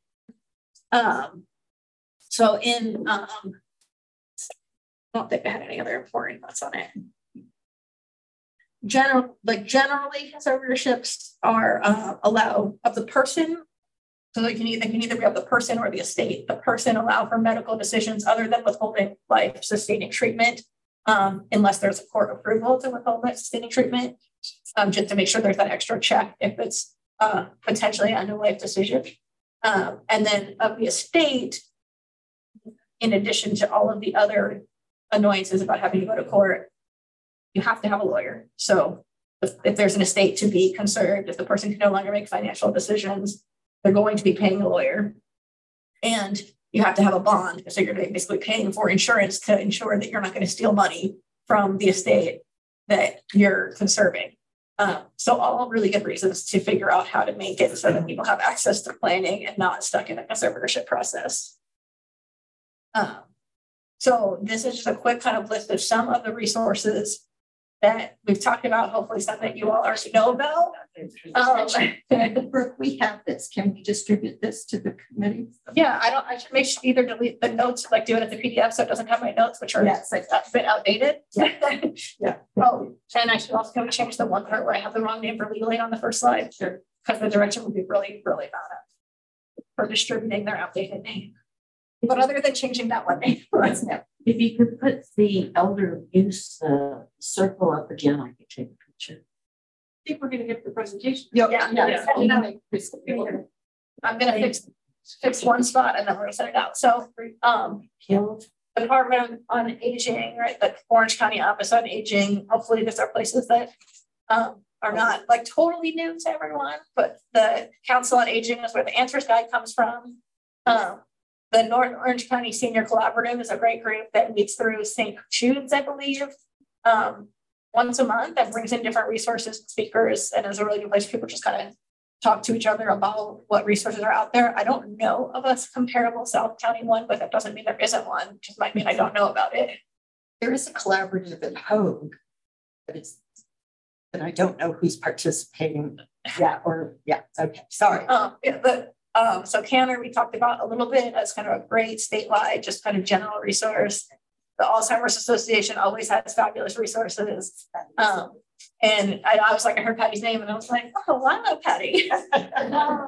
Um, so in, um, I don't think I had any other important thoughts on it. General, like generally, conservatorships are uh, allow of the person. So they can either can either be of the person or the estate. The person allow for medical decisions other than withholding life-sustaining treatment, um, unless there's a court approval to withhold life-sustaining treatment, um, just to make sure there's that extra check if it's uh, potentially under life decision. Um, and then of the estate, in addition to all of the other annoyances about having to go to court, you have to have a lawyer. So if, if there's an estate to be conserved, if the person can no longer make financial decisions, they're going to be paying a lawyer. And you have to have a bond. So you're basically paying for insurance to ensure that you're not going to steal money from the estate that you're conserving. Um, so all really good reasons to figure out how to make it so that people have access to planning and not stuck in a conservatorship process. Um, So this is just a quick kind of list of some of the resources that we've talked about, hopefully some that you all already know about. Um, Brooke, we have this. Can we distribute this to the committee? Yeah, I don't, I should make sure either delete the notes, like do it as a P D F so it doesn't have my notes, which are yes. like a bit outdated. Yeah. yeah. Oh, and I should also go change the one part where I have the wrong name for legal aid on the first slide. Sure. Because the direction would be really, really bad for distributing their outdated name. But other than changing that one name, if you could put the elder use uh, circle up again, I could take a picture. I think we're going to get the presentation. Yeah, yeah. yeah. yeah. yeah. I'm going to fix fix one spot and then we're going to send it out. So, um, the Department on Aging, right? The Orange County Office on Aging. Hopefully, these are places that um, are not like totally new to everyone, but the Council on Aging is where the Answers Guide comes from. Um, The North Orange County Senior Collaborative is a great group that meets through Saint Jude's, I believe, um, once a month that brings in different resources and speakers and is a really good place for people to just kind of talk to each other about what resources are out there. I don't know of a comparable South County one, but that doesn't mean there isn't one, just might mean I don't know about it. There is a collaborative at Hogue, but it's, but I don't know who's participating. Yeah, or yeah, okay, sorry. Um, yeah, but Um, so Canner, we talked about a little bit as kind of a great statewide, just kind of general resource. the Alzheimer's Association always has fabulous resources. Um, and I, I was like, I heard Patty's name and I was like, oh, wow, Patty. um,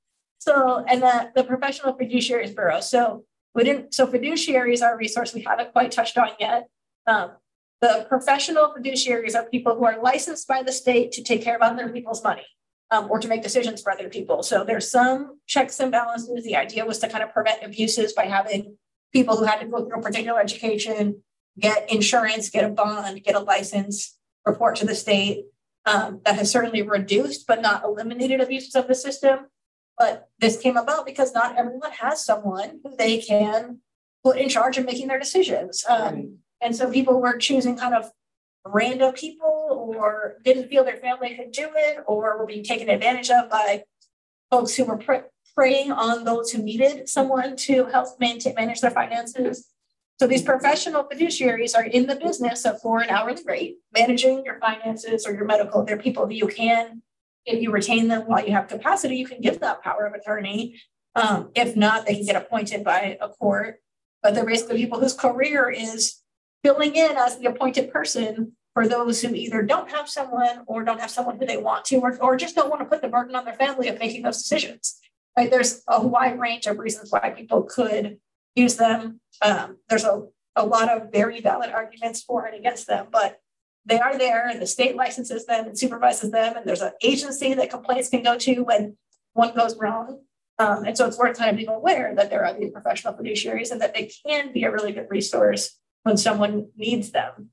so, and the, the Professional Fiduciaries Bureau. So we didn't, so fiduciaries are a resource we haven't quite touched on yet. Um, the professional fiduciaries are people who are licensed by the state to take care of other people's money. Um, or to make decisions for other people. So there's some checks and balances. The idea was to kind of prevent abuses by having people who had to go through a particular education, get insurance, get a bond, get a license, report to the state. Um, that has certainly reduced, but not eliminated abuses of the system. But this came about because not everyone has someone who they can put in charge of making their decisions. Um, right. And so people were choosing kind of random people or didn't feel their family could do it or were being taken advantage of by folks who were pre- preying on those who needed someone to help maintain, manage their finances. So these professional fiduciaries are in the business of for an hourly rate, managing your finances or your medical. They're people who you can, if you retain them while you have capacity, you can give that power of attorney. Um, if not, they can get appointed by a court. But they're basically people whose career is filling in as the appointed person for those who either don't have someone or don't have someone who they want to, or, or just don't want to put the burden on their family of making those decisions. Right? There's a wide range of reasons why people could use them. Um, there's a, a lot of very valid arguments for and against them, but they are there and the state licenses them and supervises them. And there's an agency that complaints can go to when one goes wrong. Um, and so it's worth kind of being aware that there are these professional fiduciaries and that they can be a really good resource when someone needs them.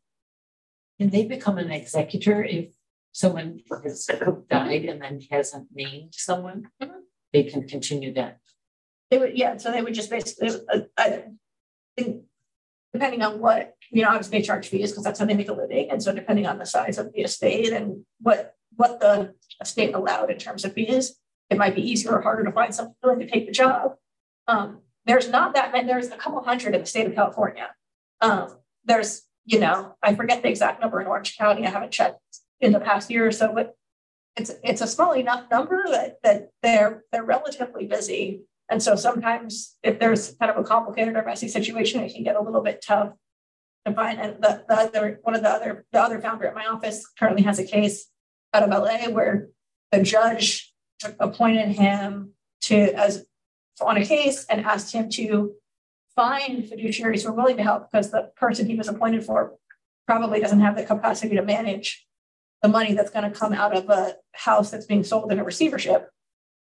Can they become an executor if someone has died and then hasn't named someone? Mm-hmm. They can continue that. They would, yeah. So they would just basically, uh, I think, depending on what, you know, obviously they charge fees because that's how they make a living. And so depending on the size of the estate and what what the estate allowed in terms of fees, it might be easier or harder to find someone willing to take the job. Um, there's not that many, there's a couple hundred in the state of California. Um, there's, you know, I forget the exact number in Orange County. I haven't checked in the past year or so, but it's it's a small enough number that that they're they're relatively busy. And so sometimes if there's kind of a complicated or messy situation, it can get a little bit tough to find. And the, the other one of the other the other founder at my office currently has a case out of L A where the judge appointed him to as on a case and asked him to find fiduciaries who are willing to help because the person he was appointed for probably doesn't have the capacity to manage the money that's going to come out of a house that's being sold in a receivership.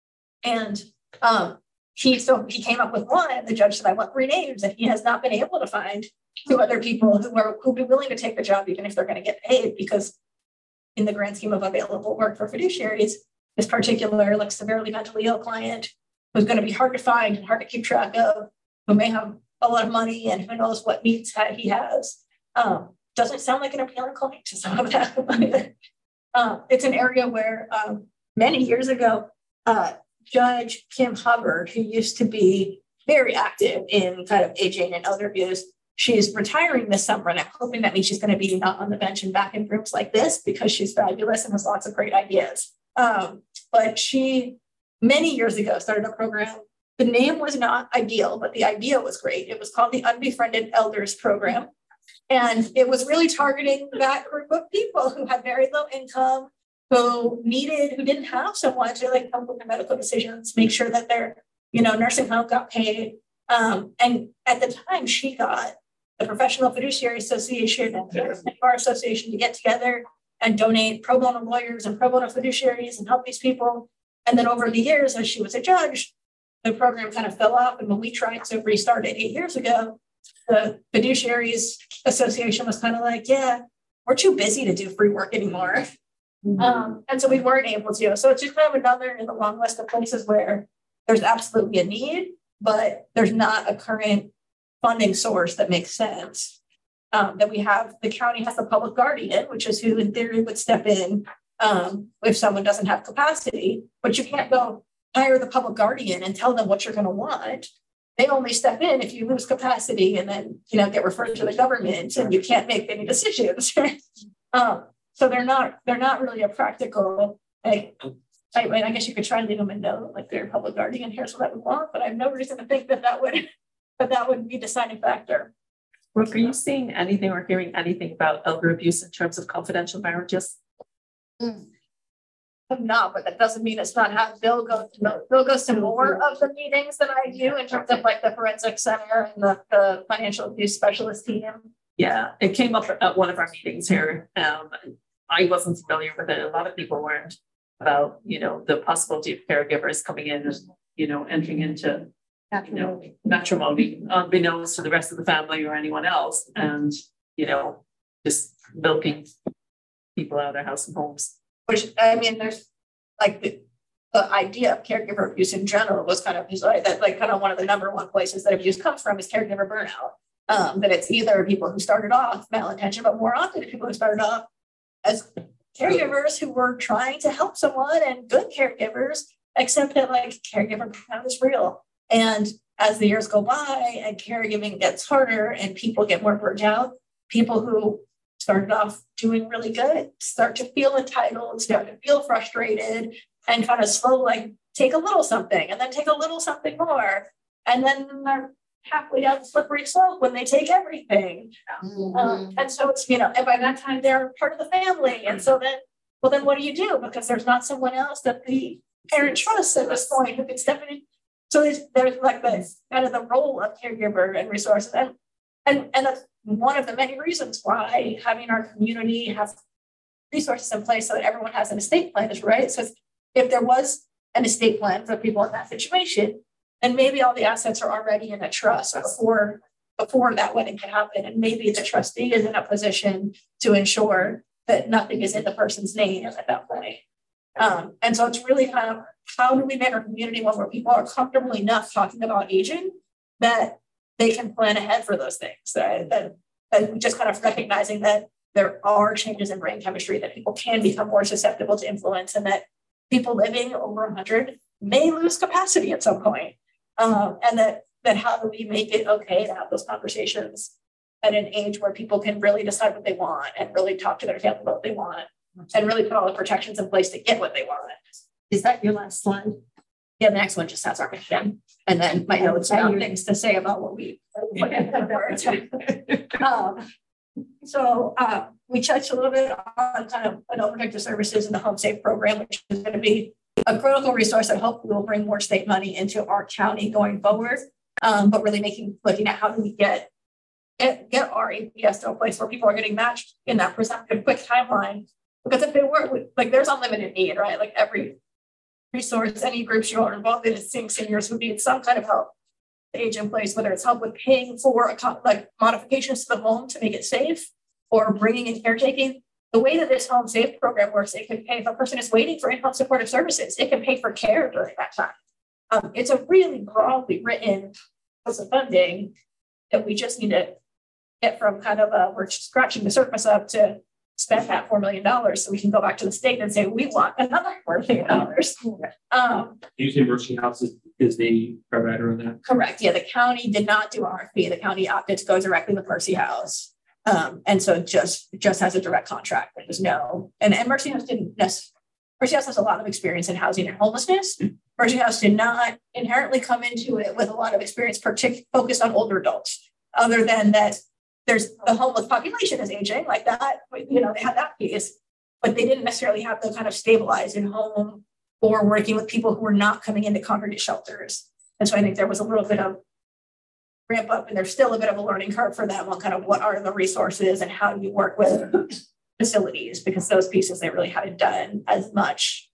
And um, he so he came up with one, and the judge said, I want three names, and he has not been able to find two other people who are who'd be willing to take the job, even if they're going to get paid, because in the grand scheme of available work for fiduciaries, this particular like severely mentally ill client who's going to be hard to find and hard to keep track of, who may have a lot of money and who knows what needs he has. Um, doesn't sound like an appealing client to some of that. uh, it's an area where um, many years ago, uh, Judge Kim Hubbard, who used to be very active in kind of aging and elder abuse, she's retiring this summer, and I'm hoping that means she's going to be not on the bench and back in groups like this because she's fabulous and has lots of great ideas. Um, but she, many years ago, started a program. The name was not ideal, but the idea was great. It was called the Unbefriended Elders Program. And it was really targeting that group of people who had very low income, who needed, who didn't have someone to like help with their medical decisions, make sure that their, you know, nursing home got paid. Um, and at the time, she got the Professional Fiduciary Association and the Bar Association to get together and donate pro bono lawyers and pro bono fiduciaries and help these people. And then over the years, as she was a judge, the program kind of fell off. And when we tried to restart it eight years ago, the Fiduciaries Association was kind of like, yeah, we're too busy to do free work anymore. Mm-hmm. Um, and so we weren't able to. So it's just kind of another in the long list of places where there's absolutely a need, but there's not a current funding source that makes sense. Um, that we have, the county has the public guardian, which is who in theory would step in um, if someone doesn't have capacity, but you can't go hire the public guardian and tell them what you're going to want. They only step in if you lose capacity and then, you know, get referred to the government and you can't make any decisions. um, so they're not, they're not really a practical, like, I, I guess you could try and leave them a note, like they're a public guardian, here's what I would want, but I have no reason to think that that would, that that would be the deciding factor. Brooke, are you seeing anything or hearing anything about elder abuse in terms of confidential marriages? Mm. I'm not, but that doesn't mean it's not how Bill goes to Bill goes to more of the meetings than I do in terms of like the forensic center and the, the financial abuse specialist team. Yeah, it came up at one of our meetings here. Um, I wasn't familiar with it. A lot of people weren't, about, you know, the possibility of caregivers coming in and, you know, entering into, you know, matrimony unbeknownst to the rest of the family or anyone else, and, you know, just milking people out of their house and homes. Which, I mean, there's like the, the idea of caregiver abuse in general was kind of like that, like kind of one of the number one places that abuse comes from is caregiver burnout. Um, that it's either people who started off malintention, but more often people who started off as caregivers who were trying to help someone, and good caregivers accept that like caregiver burnout is real. And as the years go by and caregiving gets harder and people get more burnt out, people who started off doing really good start to feel entitled, start to feel frustrated, and kind of slow, like take a little something and then take a little something more. And then they're halfway down the slippery slope when they take everything. Mm-hmm. Um, and so it's, you know, and by that time they're part of the family. And so then, well, then what do you do? Because there's not someone else that the parent trusts at this point who can step in. So there's, there's like the kind of the role of caregiver and resources. And, and, and that's one of the many reasons why having our community have resources in place so that everyone has an estate plan is right. So if there was an estate plan for people in that situation, and maybe all the assets are already in a trust before, before that wedding can happen. And maybe the trustee is in a position to ensure that nothing is in the person's name at that point. Um, and so it's really kind of, how do we make our community one where people are comfortable enough talking about aging that they can plan ahead for those things, right? That, that just kind of recognizing that there are changes in brain chemistry, that people can become more susceptible to influence, and that people living over one hundred may lose capacity at some point. Um, and that, that how do we make it okay to have those conversations at an age where people can really decide what they want and really talk to their family about what they want and really put all the protections in place to get what they want. Is that your last slide? Yeah, the next one just has our mission. And then my notes about things to say about what we put in the words. um, so uh, we touched a little bit on kind of adult protective services in the Home Safe program, which is going to be a critical resource that hopefully will bring more state money into our county going forward. Um, but really making, looking at how do we get, get, get our A P S to a place where people are getting matched in that presumptive quick timeline. Because if they were, like there's unlimited need, right? Like every resource, any groups you are involved in, is seeing seniors who need some kind of help to age in place, whether it's help with paying for a, like modifications to the home to make it safe, or bringing in caretaking. The way that this Home Safe program works, it can pay if a person is waiting for in-home supportive services, it can pay for care during that time. Um, it's a really broadly written piece of funding that we just need to get from kind of a, we're scratching the surface up to spend that four million dollars so we can go back to the state and say, we want another four million dollars. Um, Usually Mercy House is, is the provider of that. Correct. Yeah, the county did not do R F P. The county opted to go directly with Mercy House. Um, and so just, just has a direct contract. There was no, and, and Mercy House didn't necessarily, Mercy House has a lot of experience in housing and homelessness. Mercy House did not inherently come into it with a lot of experience, particularly focused on older adults, other than that there's the homeless population is aging like that, you know, they had that piece, but they didn't necessarily have the kind of stabilized in home or working with people who were not coming into congregate shelters. And so I think there was a little bit of ramp up, and there's still a bit of a learning curve for them on kind of what are the resources and how do you work with facilities, because those pieces they really hadn't done as much.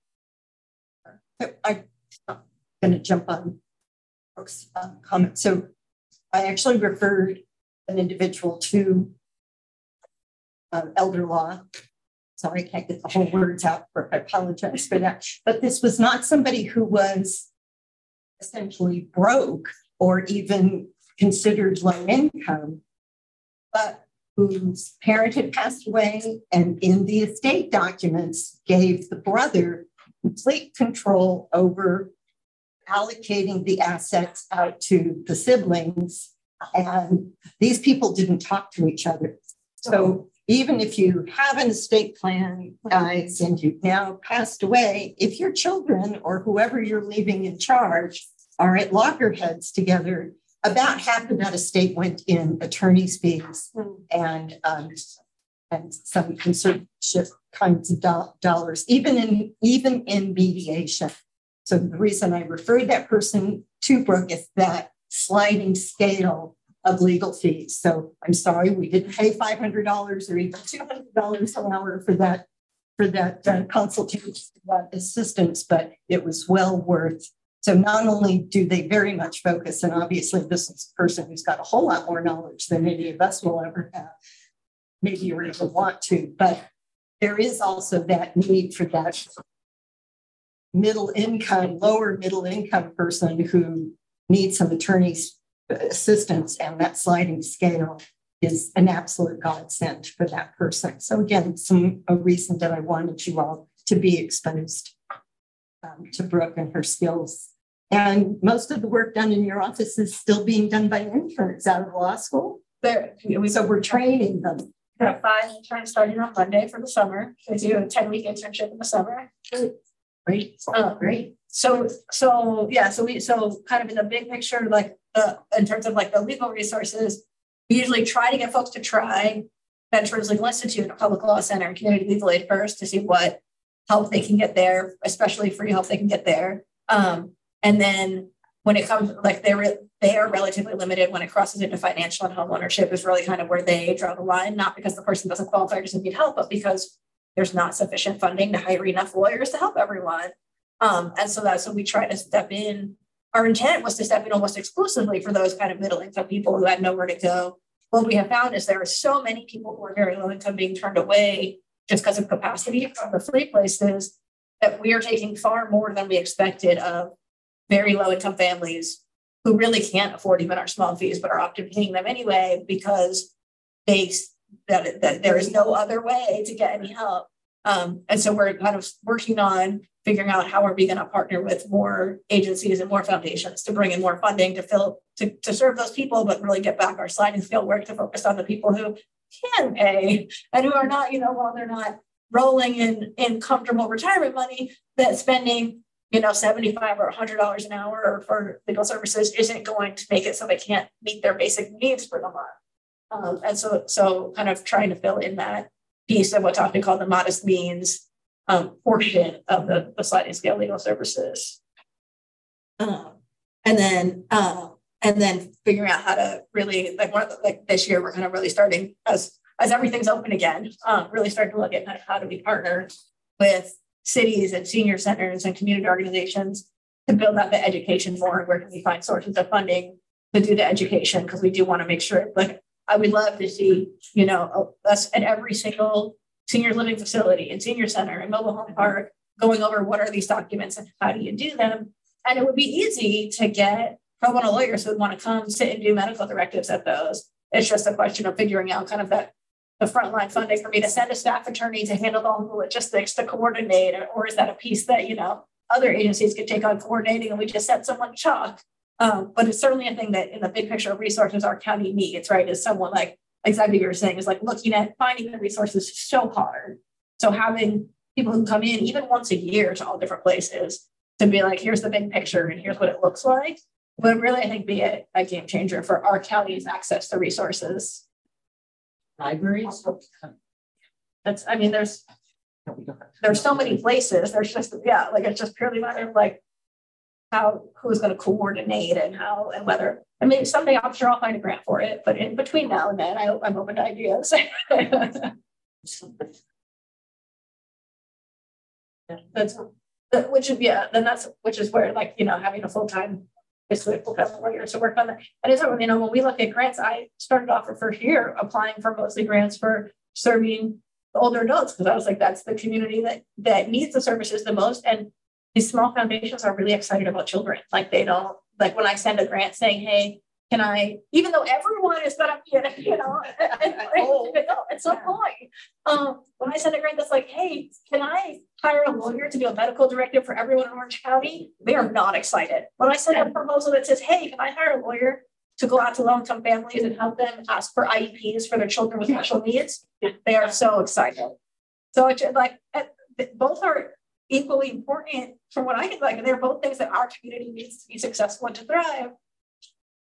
I'm going to jump on Brooke's uh, comment. So I actually referred an individual to um, elder law. Sorry, I can't get the whole words out. For, I apologize for that. But this was not somebody who was essentially broke or even considered low income, but whose parent had passed away, and in the estate documents gave the brother complete control over allocating the assets out to the siblings. And these people didn't talk to each other. So even if you have an estate plan, guys, and you've now passed away, if your children or whoever you're leaving in charge are at loggerheads together, about half of that estate went in attorney's fees and um, and some conservatorship kinds of do- dollars, even in even in mediation. So the reason I referred that person to Brooke is that sliding scale of legal fees. So I'm sorry, we didn't pay five hundred dollars or even two hundred dollars an hour for that for that uh, consultation, that assistance, but it was well worth. So not only do they very much focus, and obviously this is a person who's got a whole lot more knowledge than any of us will ever have, maybe or even want to, but there is also that need for that middle income, lower middle income person who needs some attorney's assistance, and that sliding scale is an absolute godsend for that person. So again, some a reason that I wanted you all to be exposed um, to Brooke and her skills. And most of the work done in your office is still being done by interns out of law school. There, so we're training them. We have five interns starting on Monday for the summer. They do a ten week internship in the summer. Great, oh, great. So, so yeah, so we, so kind of in the big picture, like the, in terms of like the legal resources, we usually try to get folks to try Veterans Legal Institute, a public law center, and community legal aid first to see what help they can get there, especially free help they can get there. Um, and then when it comes, like they're, they are relatively limited when it crosses into financial and home ownership is really kind of where they draw the line, not because the person doesn't qualify or doesn't need help, but because there's not sufficient funding to hire enough lawyers to help everyone. Um, and so that's what we try to step in. Our intent was to step in almost exclusively for those kind of middle income people who had nowhere to go. What we have found is there are so many people who are very low income being turned away just because of capacity from the free places that we are taking far more than we expected of very low income families who really can't afford even our small fees, but are often paying them anyway because they that, that there is no other way to get any help. Um, and so we're kind of working on figuring out how are we going to partner with more agencies and more foundations to bring in more funding to fill to, to serve those people, but really get back our sliding scale work to focus on the people who can pay and who are not, you know, while they're not rolling in, in comfortable retirement money, that spending, you know, seventy-five or one hundred dollars an hour for legal services isn't going to make it so they can't meet their basic needs for the month. Um, and so, so kind of trying to fill in that piece of what's often called the modest means um, portion of the, the sliding scale legal services. Um, and then, uh, and then figuring out how to really, like one of the, like this year, we're kind of really starting as, as everything's open again, um, really starting to look at how do we partner with cities and senior centers and community organizations to build out the education more, and where can we find sources of funding to do the education, because we do want to make sure, like, I would love to see, you know, us at every single senior living facility and senior center and mobile home park going over what are these documents and how do you do them. And it would be easy to get pro bono lawyers who would want to come sit and do medical directives at those. It's just a question of figuring out kind of that the frontline funding for me to send a staff attorney to handle all the logistics to coordinate, or, or is that a piece that, you know, other agencies could take on coordinating and we just set someone chalk. Um, but it's certainly a thing that in the big picture of resources our county needs, right? Is someone like exactly what you were saying, is like looking at finding the resources is so hard. So having people who come in even once a year to all different places to be like, here's the big picture and here's what it looks like, would really, I think, be a, a game changer for our county's access to resources. Libraries. That's, I mean, there's, there's so many places. There's just, yeah, like it's just purely matter of like, how, who's going to coordinate and how and whether, I mean, someday I'm sure I'll find a grant for it, but in between now and then, I, I'm open to ideas. That's, which is, yeah, then that's, which is where, like, you know, having a full-time, basically a full-time lawyer to work on that. And it's, you know, when we look at grants, I started off for first year applying for mostly grants for serving the older adults, because I was like, that's the community that, that needs the services the most. And these small foundations are really excited about children. Like they don't, like when I send a grant saying, hey, can I, even though everyone is going to be in it, you know, at some point, um, when I send a grant that's like, hey, can I hire a lawyer to do a medical directive for everyone in Orange County? They are not excited. When I send a proposal that says, hey, can I hire a lawyer to go out to low-income families and help them ask for I E Ps for their children with special needs? They are so excited. So it's like, both are equally important from what I can like. They're both things that our community needs to be successful and to thrive.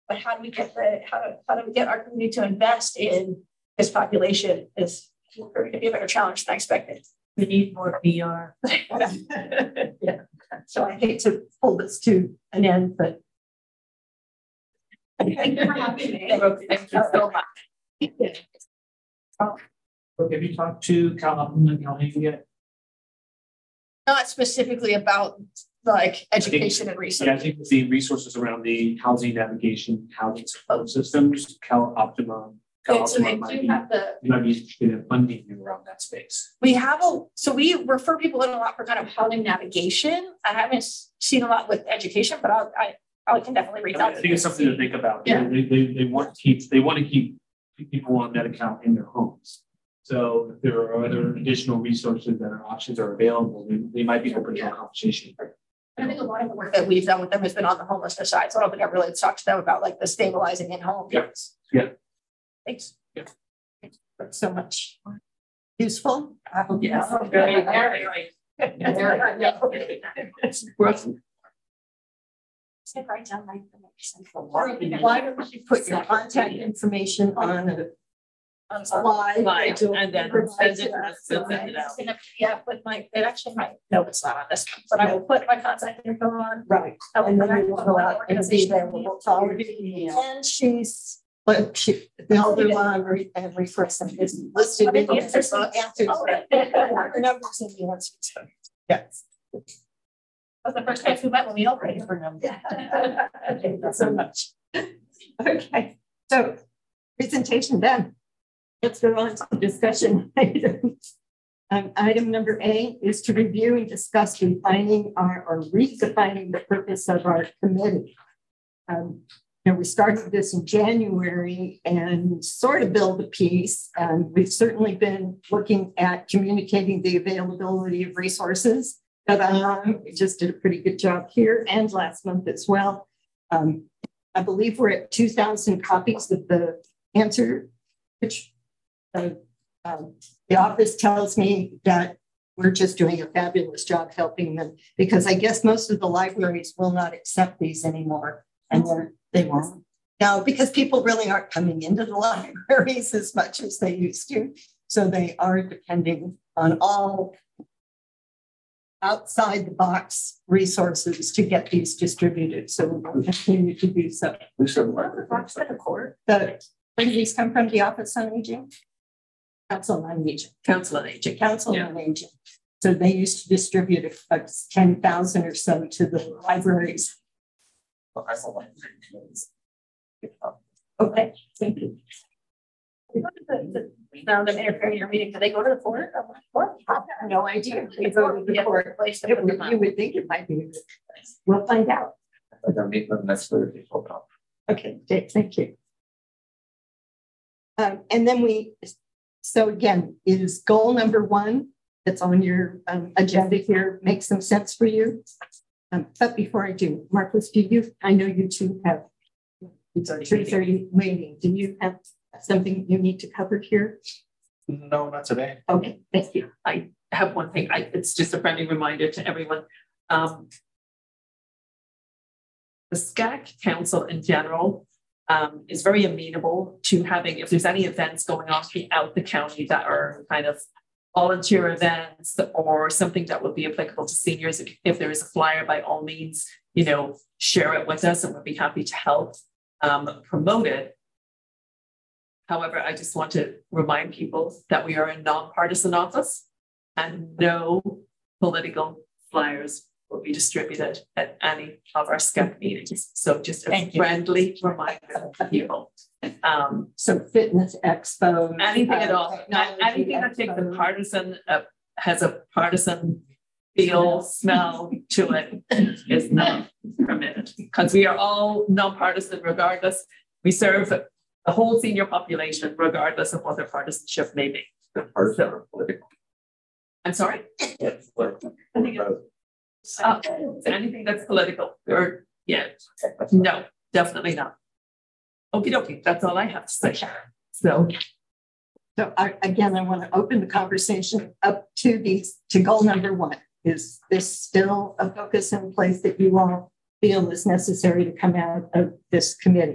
but how do we get the, how do, how do we get our community to invest in this population is going to be a better challenge than I expected. We need more V R. Yeah. So I hate to pull this to an end, but Thank you for having me. Thank you so much. Have you talked to Cal Upland County yet? Not specifically about like education and Yeah, I research. think the resources around the housing navigation, housing support systems, Cal Optima. Cal Yeah, so they Optima might do be, have the, might be interested in funding you around that space. we have a, so we refer people in a lot for kind of housing navigation. I haven't s- seen a lot with education, but I'll, I, I can definitely reach out. I think it's something to think about. Yeah. They, they, they want to keep, they want to keep people on Medi-Cal in their homes. So if there are other additional resources that are options are available, they, they might be open to a conversation. I think a lot of the work that we've done with them has been on the homelessness side. So I don't think I really talked to them about like the stabilizing in home. Yeah. Yeah. Thanks. Yeah. thanks so much. Useful. I hope you Yes, have- very, very. Write down my information. Why don't you put your contact information on a On slide. slide? Slide, that you'll and then provide send it to to us? us, we'll send it out. In a P D F with my, it actually might, no, it's not on this one, but I will put my contact info on. Right, and then we will go out and be there, we'll forward it. And she's, but she, the older one re- and referencing is listed in the answers. Oh, Her numbers in the answers. Yes. That was the first time we met when we all read her number. Thank you so much. Okay, so presentation done. Let's go on to the discussion items. Um, item number A is to review and discuss refining our or redefining the purpose of our committee. Um, you know, we started this in January and sort of build a piece. And we've certainly been looking at communicating the availability of resources. But um, we just did a pretty good job here and last month as well. Um, I believe we're at two thousand copies of the answer, which uh, um, the office tells me that we're just doing a fabulous job helping them because I guess most of the libraries will not accept these anymore. And they're, they won't. No, because people really aren't coming into the libraries as much as they used to. So they are depending on all outside the box resources to get these distributed. So we'll continue to do so. We serve The, where do these come from? The Office on Aging? Council on Aging. Council on Aging. Council Yeah. on Aging. So they used to distribute about ten thousand or so to the libraries. Okay, thank you. Now them interfering in your meeting, do they go to the fort? Fort? I have no idea. We go to the Yeah, court. place to It put would- them on. You would think it might be. a good place. We'll find out. Like I'm meeting them next Thursday. Hold on. Okay, Dave, thank you. Um, and then we, so again, is goal number one that's on your um, agenda here make some sense for you? Um, but before I do, Marcus, do you, I know you two have three thirty meeting. Do you have something you need to cover here? No, not today. Okay, thank you. I have one thing. I, it's just a friendly reminder to everyone. Um, the S C A C Council in general um, is very amenable to having, if there's any events going on throughout the county that are kind of volunteer events or something that would be applicable to seniors, if, if there is a flyer, by all means, you know, share it with us and we'll be happy to help um, promote it. However, I just want to remind people that we are a nonpartisan office and no political flyers will be distributed at any of our S C A C meetings. So just a Thank you. friendly reminder to people. Um, So fitness expo. anything at uh, all, technology anything that takes a expo. partisan, uh, has a partisan feel, smell to it is not permitted. Because we are all nonpartisan regardless. We serve the whole senior population regardless of what their partisanship may be. Partisan or political. I'm sorry? It's political. I think Uh, anything that's political or, yeah, no, definitely not. Okie dokie, that's all I have to say. So, So I, again, I want to open the conversation up to these, to goal number one. Is this still a focus in place that you all feel is necessary to come out of this committee?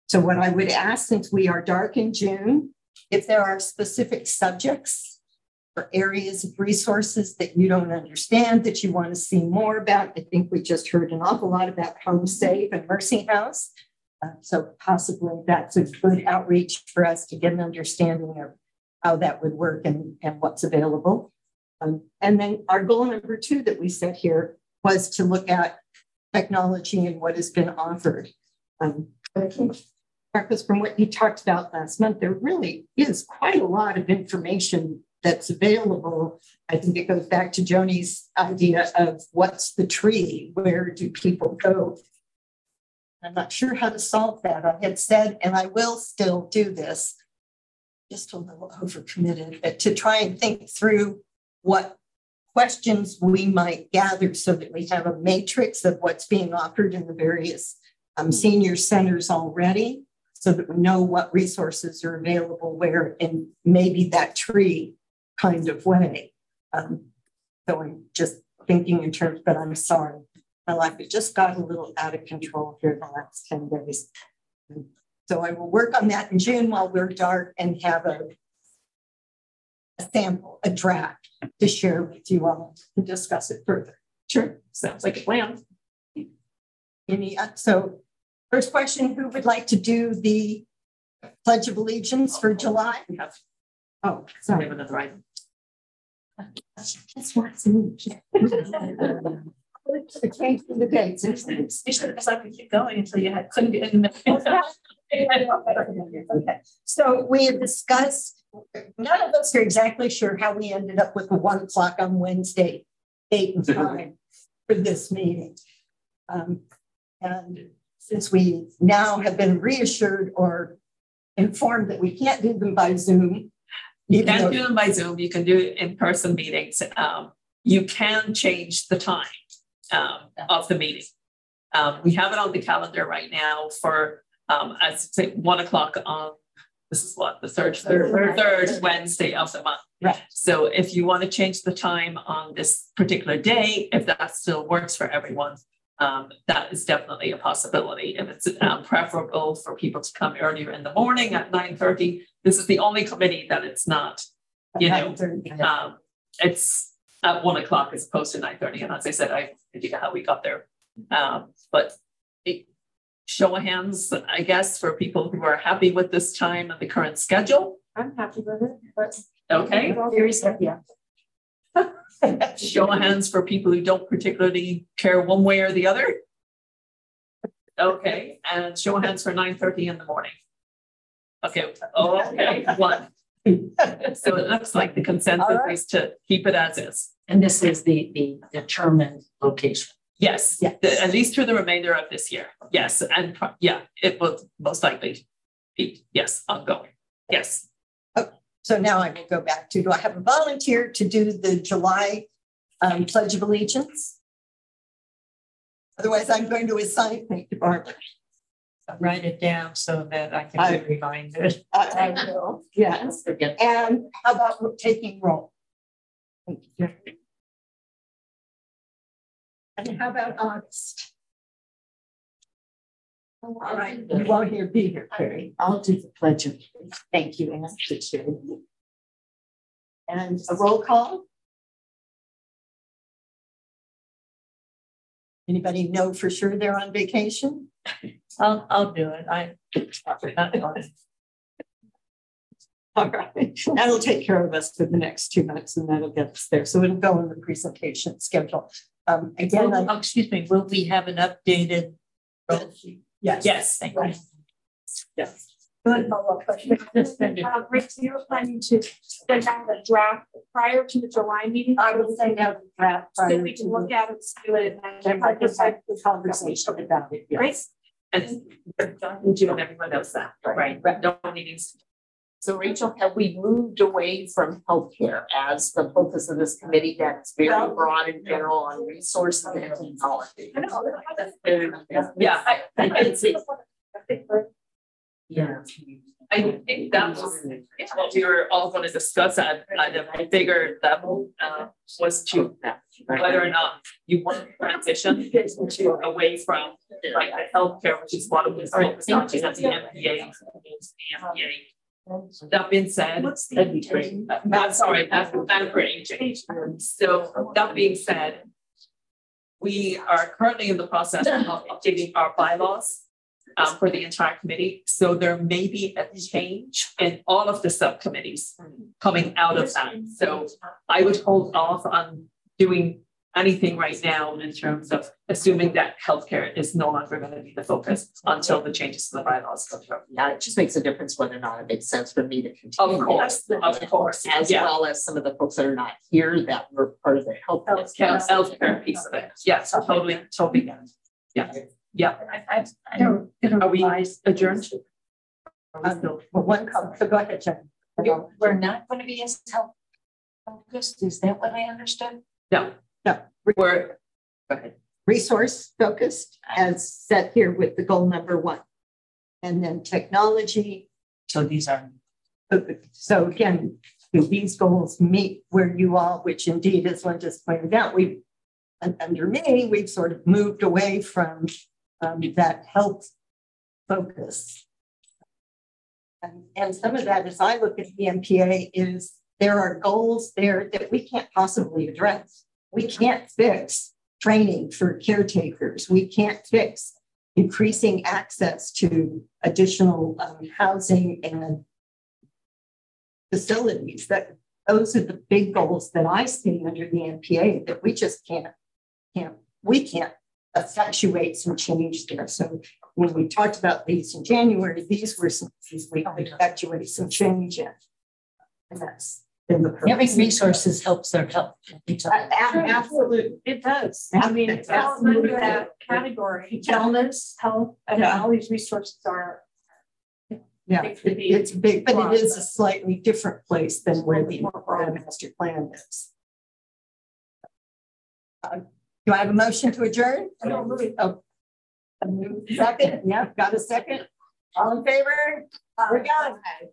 So what I would ask, since we are dark in June, if there are specific subjects or areas of resources that you don't understand, that you want to see more about, I think we just heard an awful lot about Home Save and Mercy House. Uh, so possibly that's a good outreach for us to get an understanding of how that would work and, and what's available. Um, and then our goal number two that we set here was to look at technology and what has been offered. Um, but I think, Marcus, from what you talked about last month, there really is quite a lot of information that's available. I think it goes back to Joni's idea of what's the tree? Where do people go? I'm not sure how to solve that. I had said, and I will still do this, just a little overcommitted, but to try and think through what questions we might gather so that we have a matrix of what's being offered in the various um, senior centers already, so that we know what resources are available where, and maybe that tree kind of way. Um, so I'm just thinking in terms, but I'm sorry. My life has just got a little out of control here in the last ten days. So I will work on that in June while we're dark and have a, a sample, a draft to share with you all and discuss it further. Sure, sounds like a plan. Any, uh, so first question, who would like to do the Pledge of Allegiance for July? We have, Oh, we sorry. have another item. That's what's in the case of the dates. You should have decided to keep going until you had couldn't get in the. Okay. So we have discussed, none of us are exactly sure how we ended up with the one o'clock on Wednesday date and time for this meeting. Um, and since we now have been reassured or informed that we can't do them by Zoom. You can't do them by Zoom, you can do in-person meetings. Um, you can change the time um, of the meeting. Um, we have it on the calendar right now for, um, as say one o'clock on, this is what, the third, third, third Wednesday of the month. Right. So if you want to change the time on this particular day, if that still works for everyone, um, that is definitely a possibility. If it's um, preferable for people to come earlier in the morning at nine thirty, this is the only committee that it's not, you know, um, it's at one o'clock as opposed to nine thirty. And as I said, I have no idea how we got there. Um, but it, show of hands, I guess, for people who are happy with this time and the current schedule. I'm happy with it, but. Okay. Yeah. Show of hands for people who don't particularly care one way or the other. Okay, and show of hands for nine thirty in the morning. Okay, okay, one. So it looks like the consensus right. is to keep it as is. And this is the, the determined location. Yes, yes. The, at least through the remainder of this year. Yes, and yeah, it will most likely be, yes, ongoing. Yes. Okay. So now I will go back to, do I have a volunteer to do the July um, Pledge of Allegiance? Otherwise, I'm going to assign, thank you, Barbara. Write it down so that I can I, be reminded. I, I will, yes. And how about taking roll? Thank you. And how about August? All right, you won't hear be here, Carrie. I'll do the pledge of allegiance. Thank you, Anne. And a roll call. Anybody know for sure they're on vacation? I'll I'll do it. I all right. That'll take care of us for the next two minutes and that'll get us there. So it'll go in the presentation schedule. Um again, oh, oh, excuse me, will we have an updated roll sheet? Yes. Yes. Thank you. Yes. Good follow-up question. Uh, Rick, so you're planning to send out a draft prior to the July meeting? I will send out the draft prior so we can look at it, do it, and then I can have the conversation about it. Yes. Right. And John, you and everyone knows that, right? Right. No meetings. So Rachel, have we moved away from healthcare as the focus of this committee that's very well, broad and general on resources and technology? I know. Yeah, I, I, I see. Yeah. I think that was what we were all going to discuss at, at a bigger level, uh, was to whether or not you want to transition to away from like the healthcare, which is what was focused on at the M P A, the M P A. That being said, that'd be great. Uh, sorry, that's that's great. So that being said, we are currently in the process of updating our bylaws um, for the entire committee. So there may be a change in all of the subcommittees coming out of that. So I would hold off on doing anything right now in terms of assuming that healthcare is no longer going to be the focus until the changes to the bylaws come through. Yeah, it just makes a difference whether or not it makes sense for me to continue. Of course, of course, as yeah. well as some of the folks that are not here that were part of the health healthcare, healthcare piece of it. Yes, totally, totally. Yeah, yeah. I, I don't. Are we adjourned? Um, well, one comment, so go ahead, Jen. We're not going to be as health focused. Is that what I understood? No, no. We're go ahead. Resource focused as set here with the goal number one. And then technology. So these are. So again, do these goals meet where you all, which indeed, as Linda's pointed out, we, under me, we've sort of moved away from um, that health focus. And, and some of that, as I look at the M P A, is there are goals there that we can't possibly address. We can't fix training for caretakers. We can't fix increasing access to additional um, housing and facilities. That those are the big goals that I see under the M P A that we just can't, can't, we can't effectuate some change there. So when we talked about these in January, these were some things we could effectuate some change in. And that's been the purpose. Having resources helps their health. Absolutely. It does. I mean, it's all under that category. Wellness, health, and Yeah. all these resources are. Yeah, it, it's big, but it is a slightly different place than where the master plan is. Uh, do I have a motion to adjourn? Oh, second, yeah, got a second. All in favor? We're done.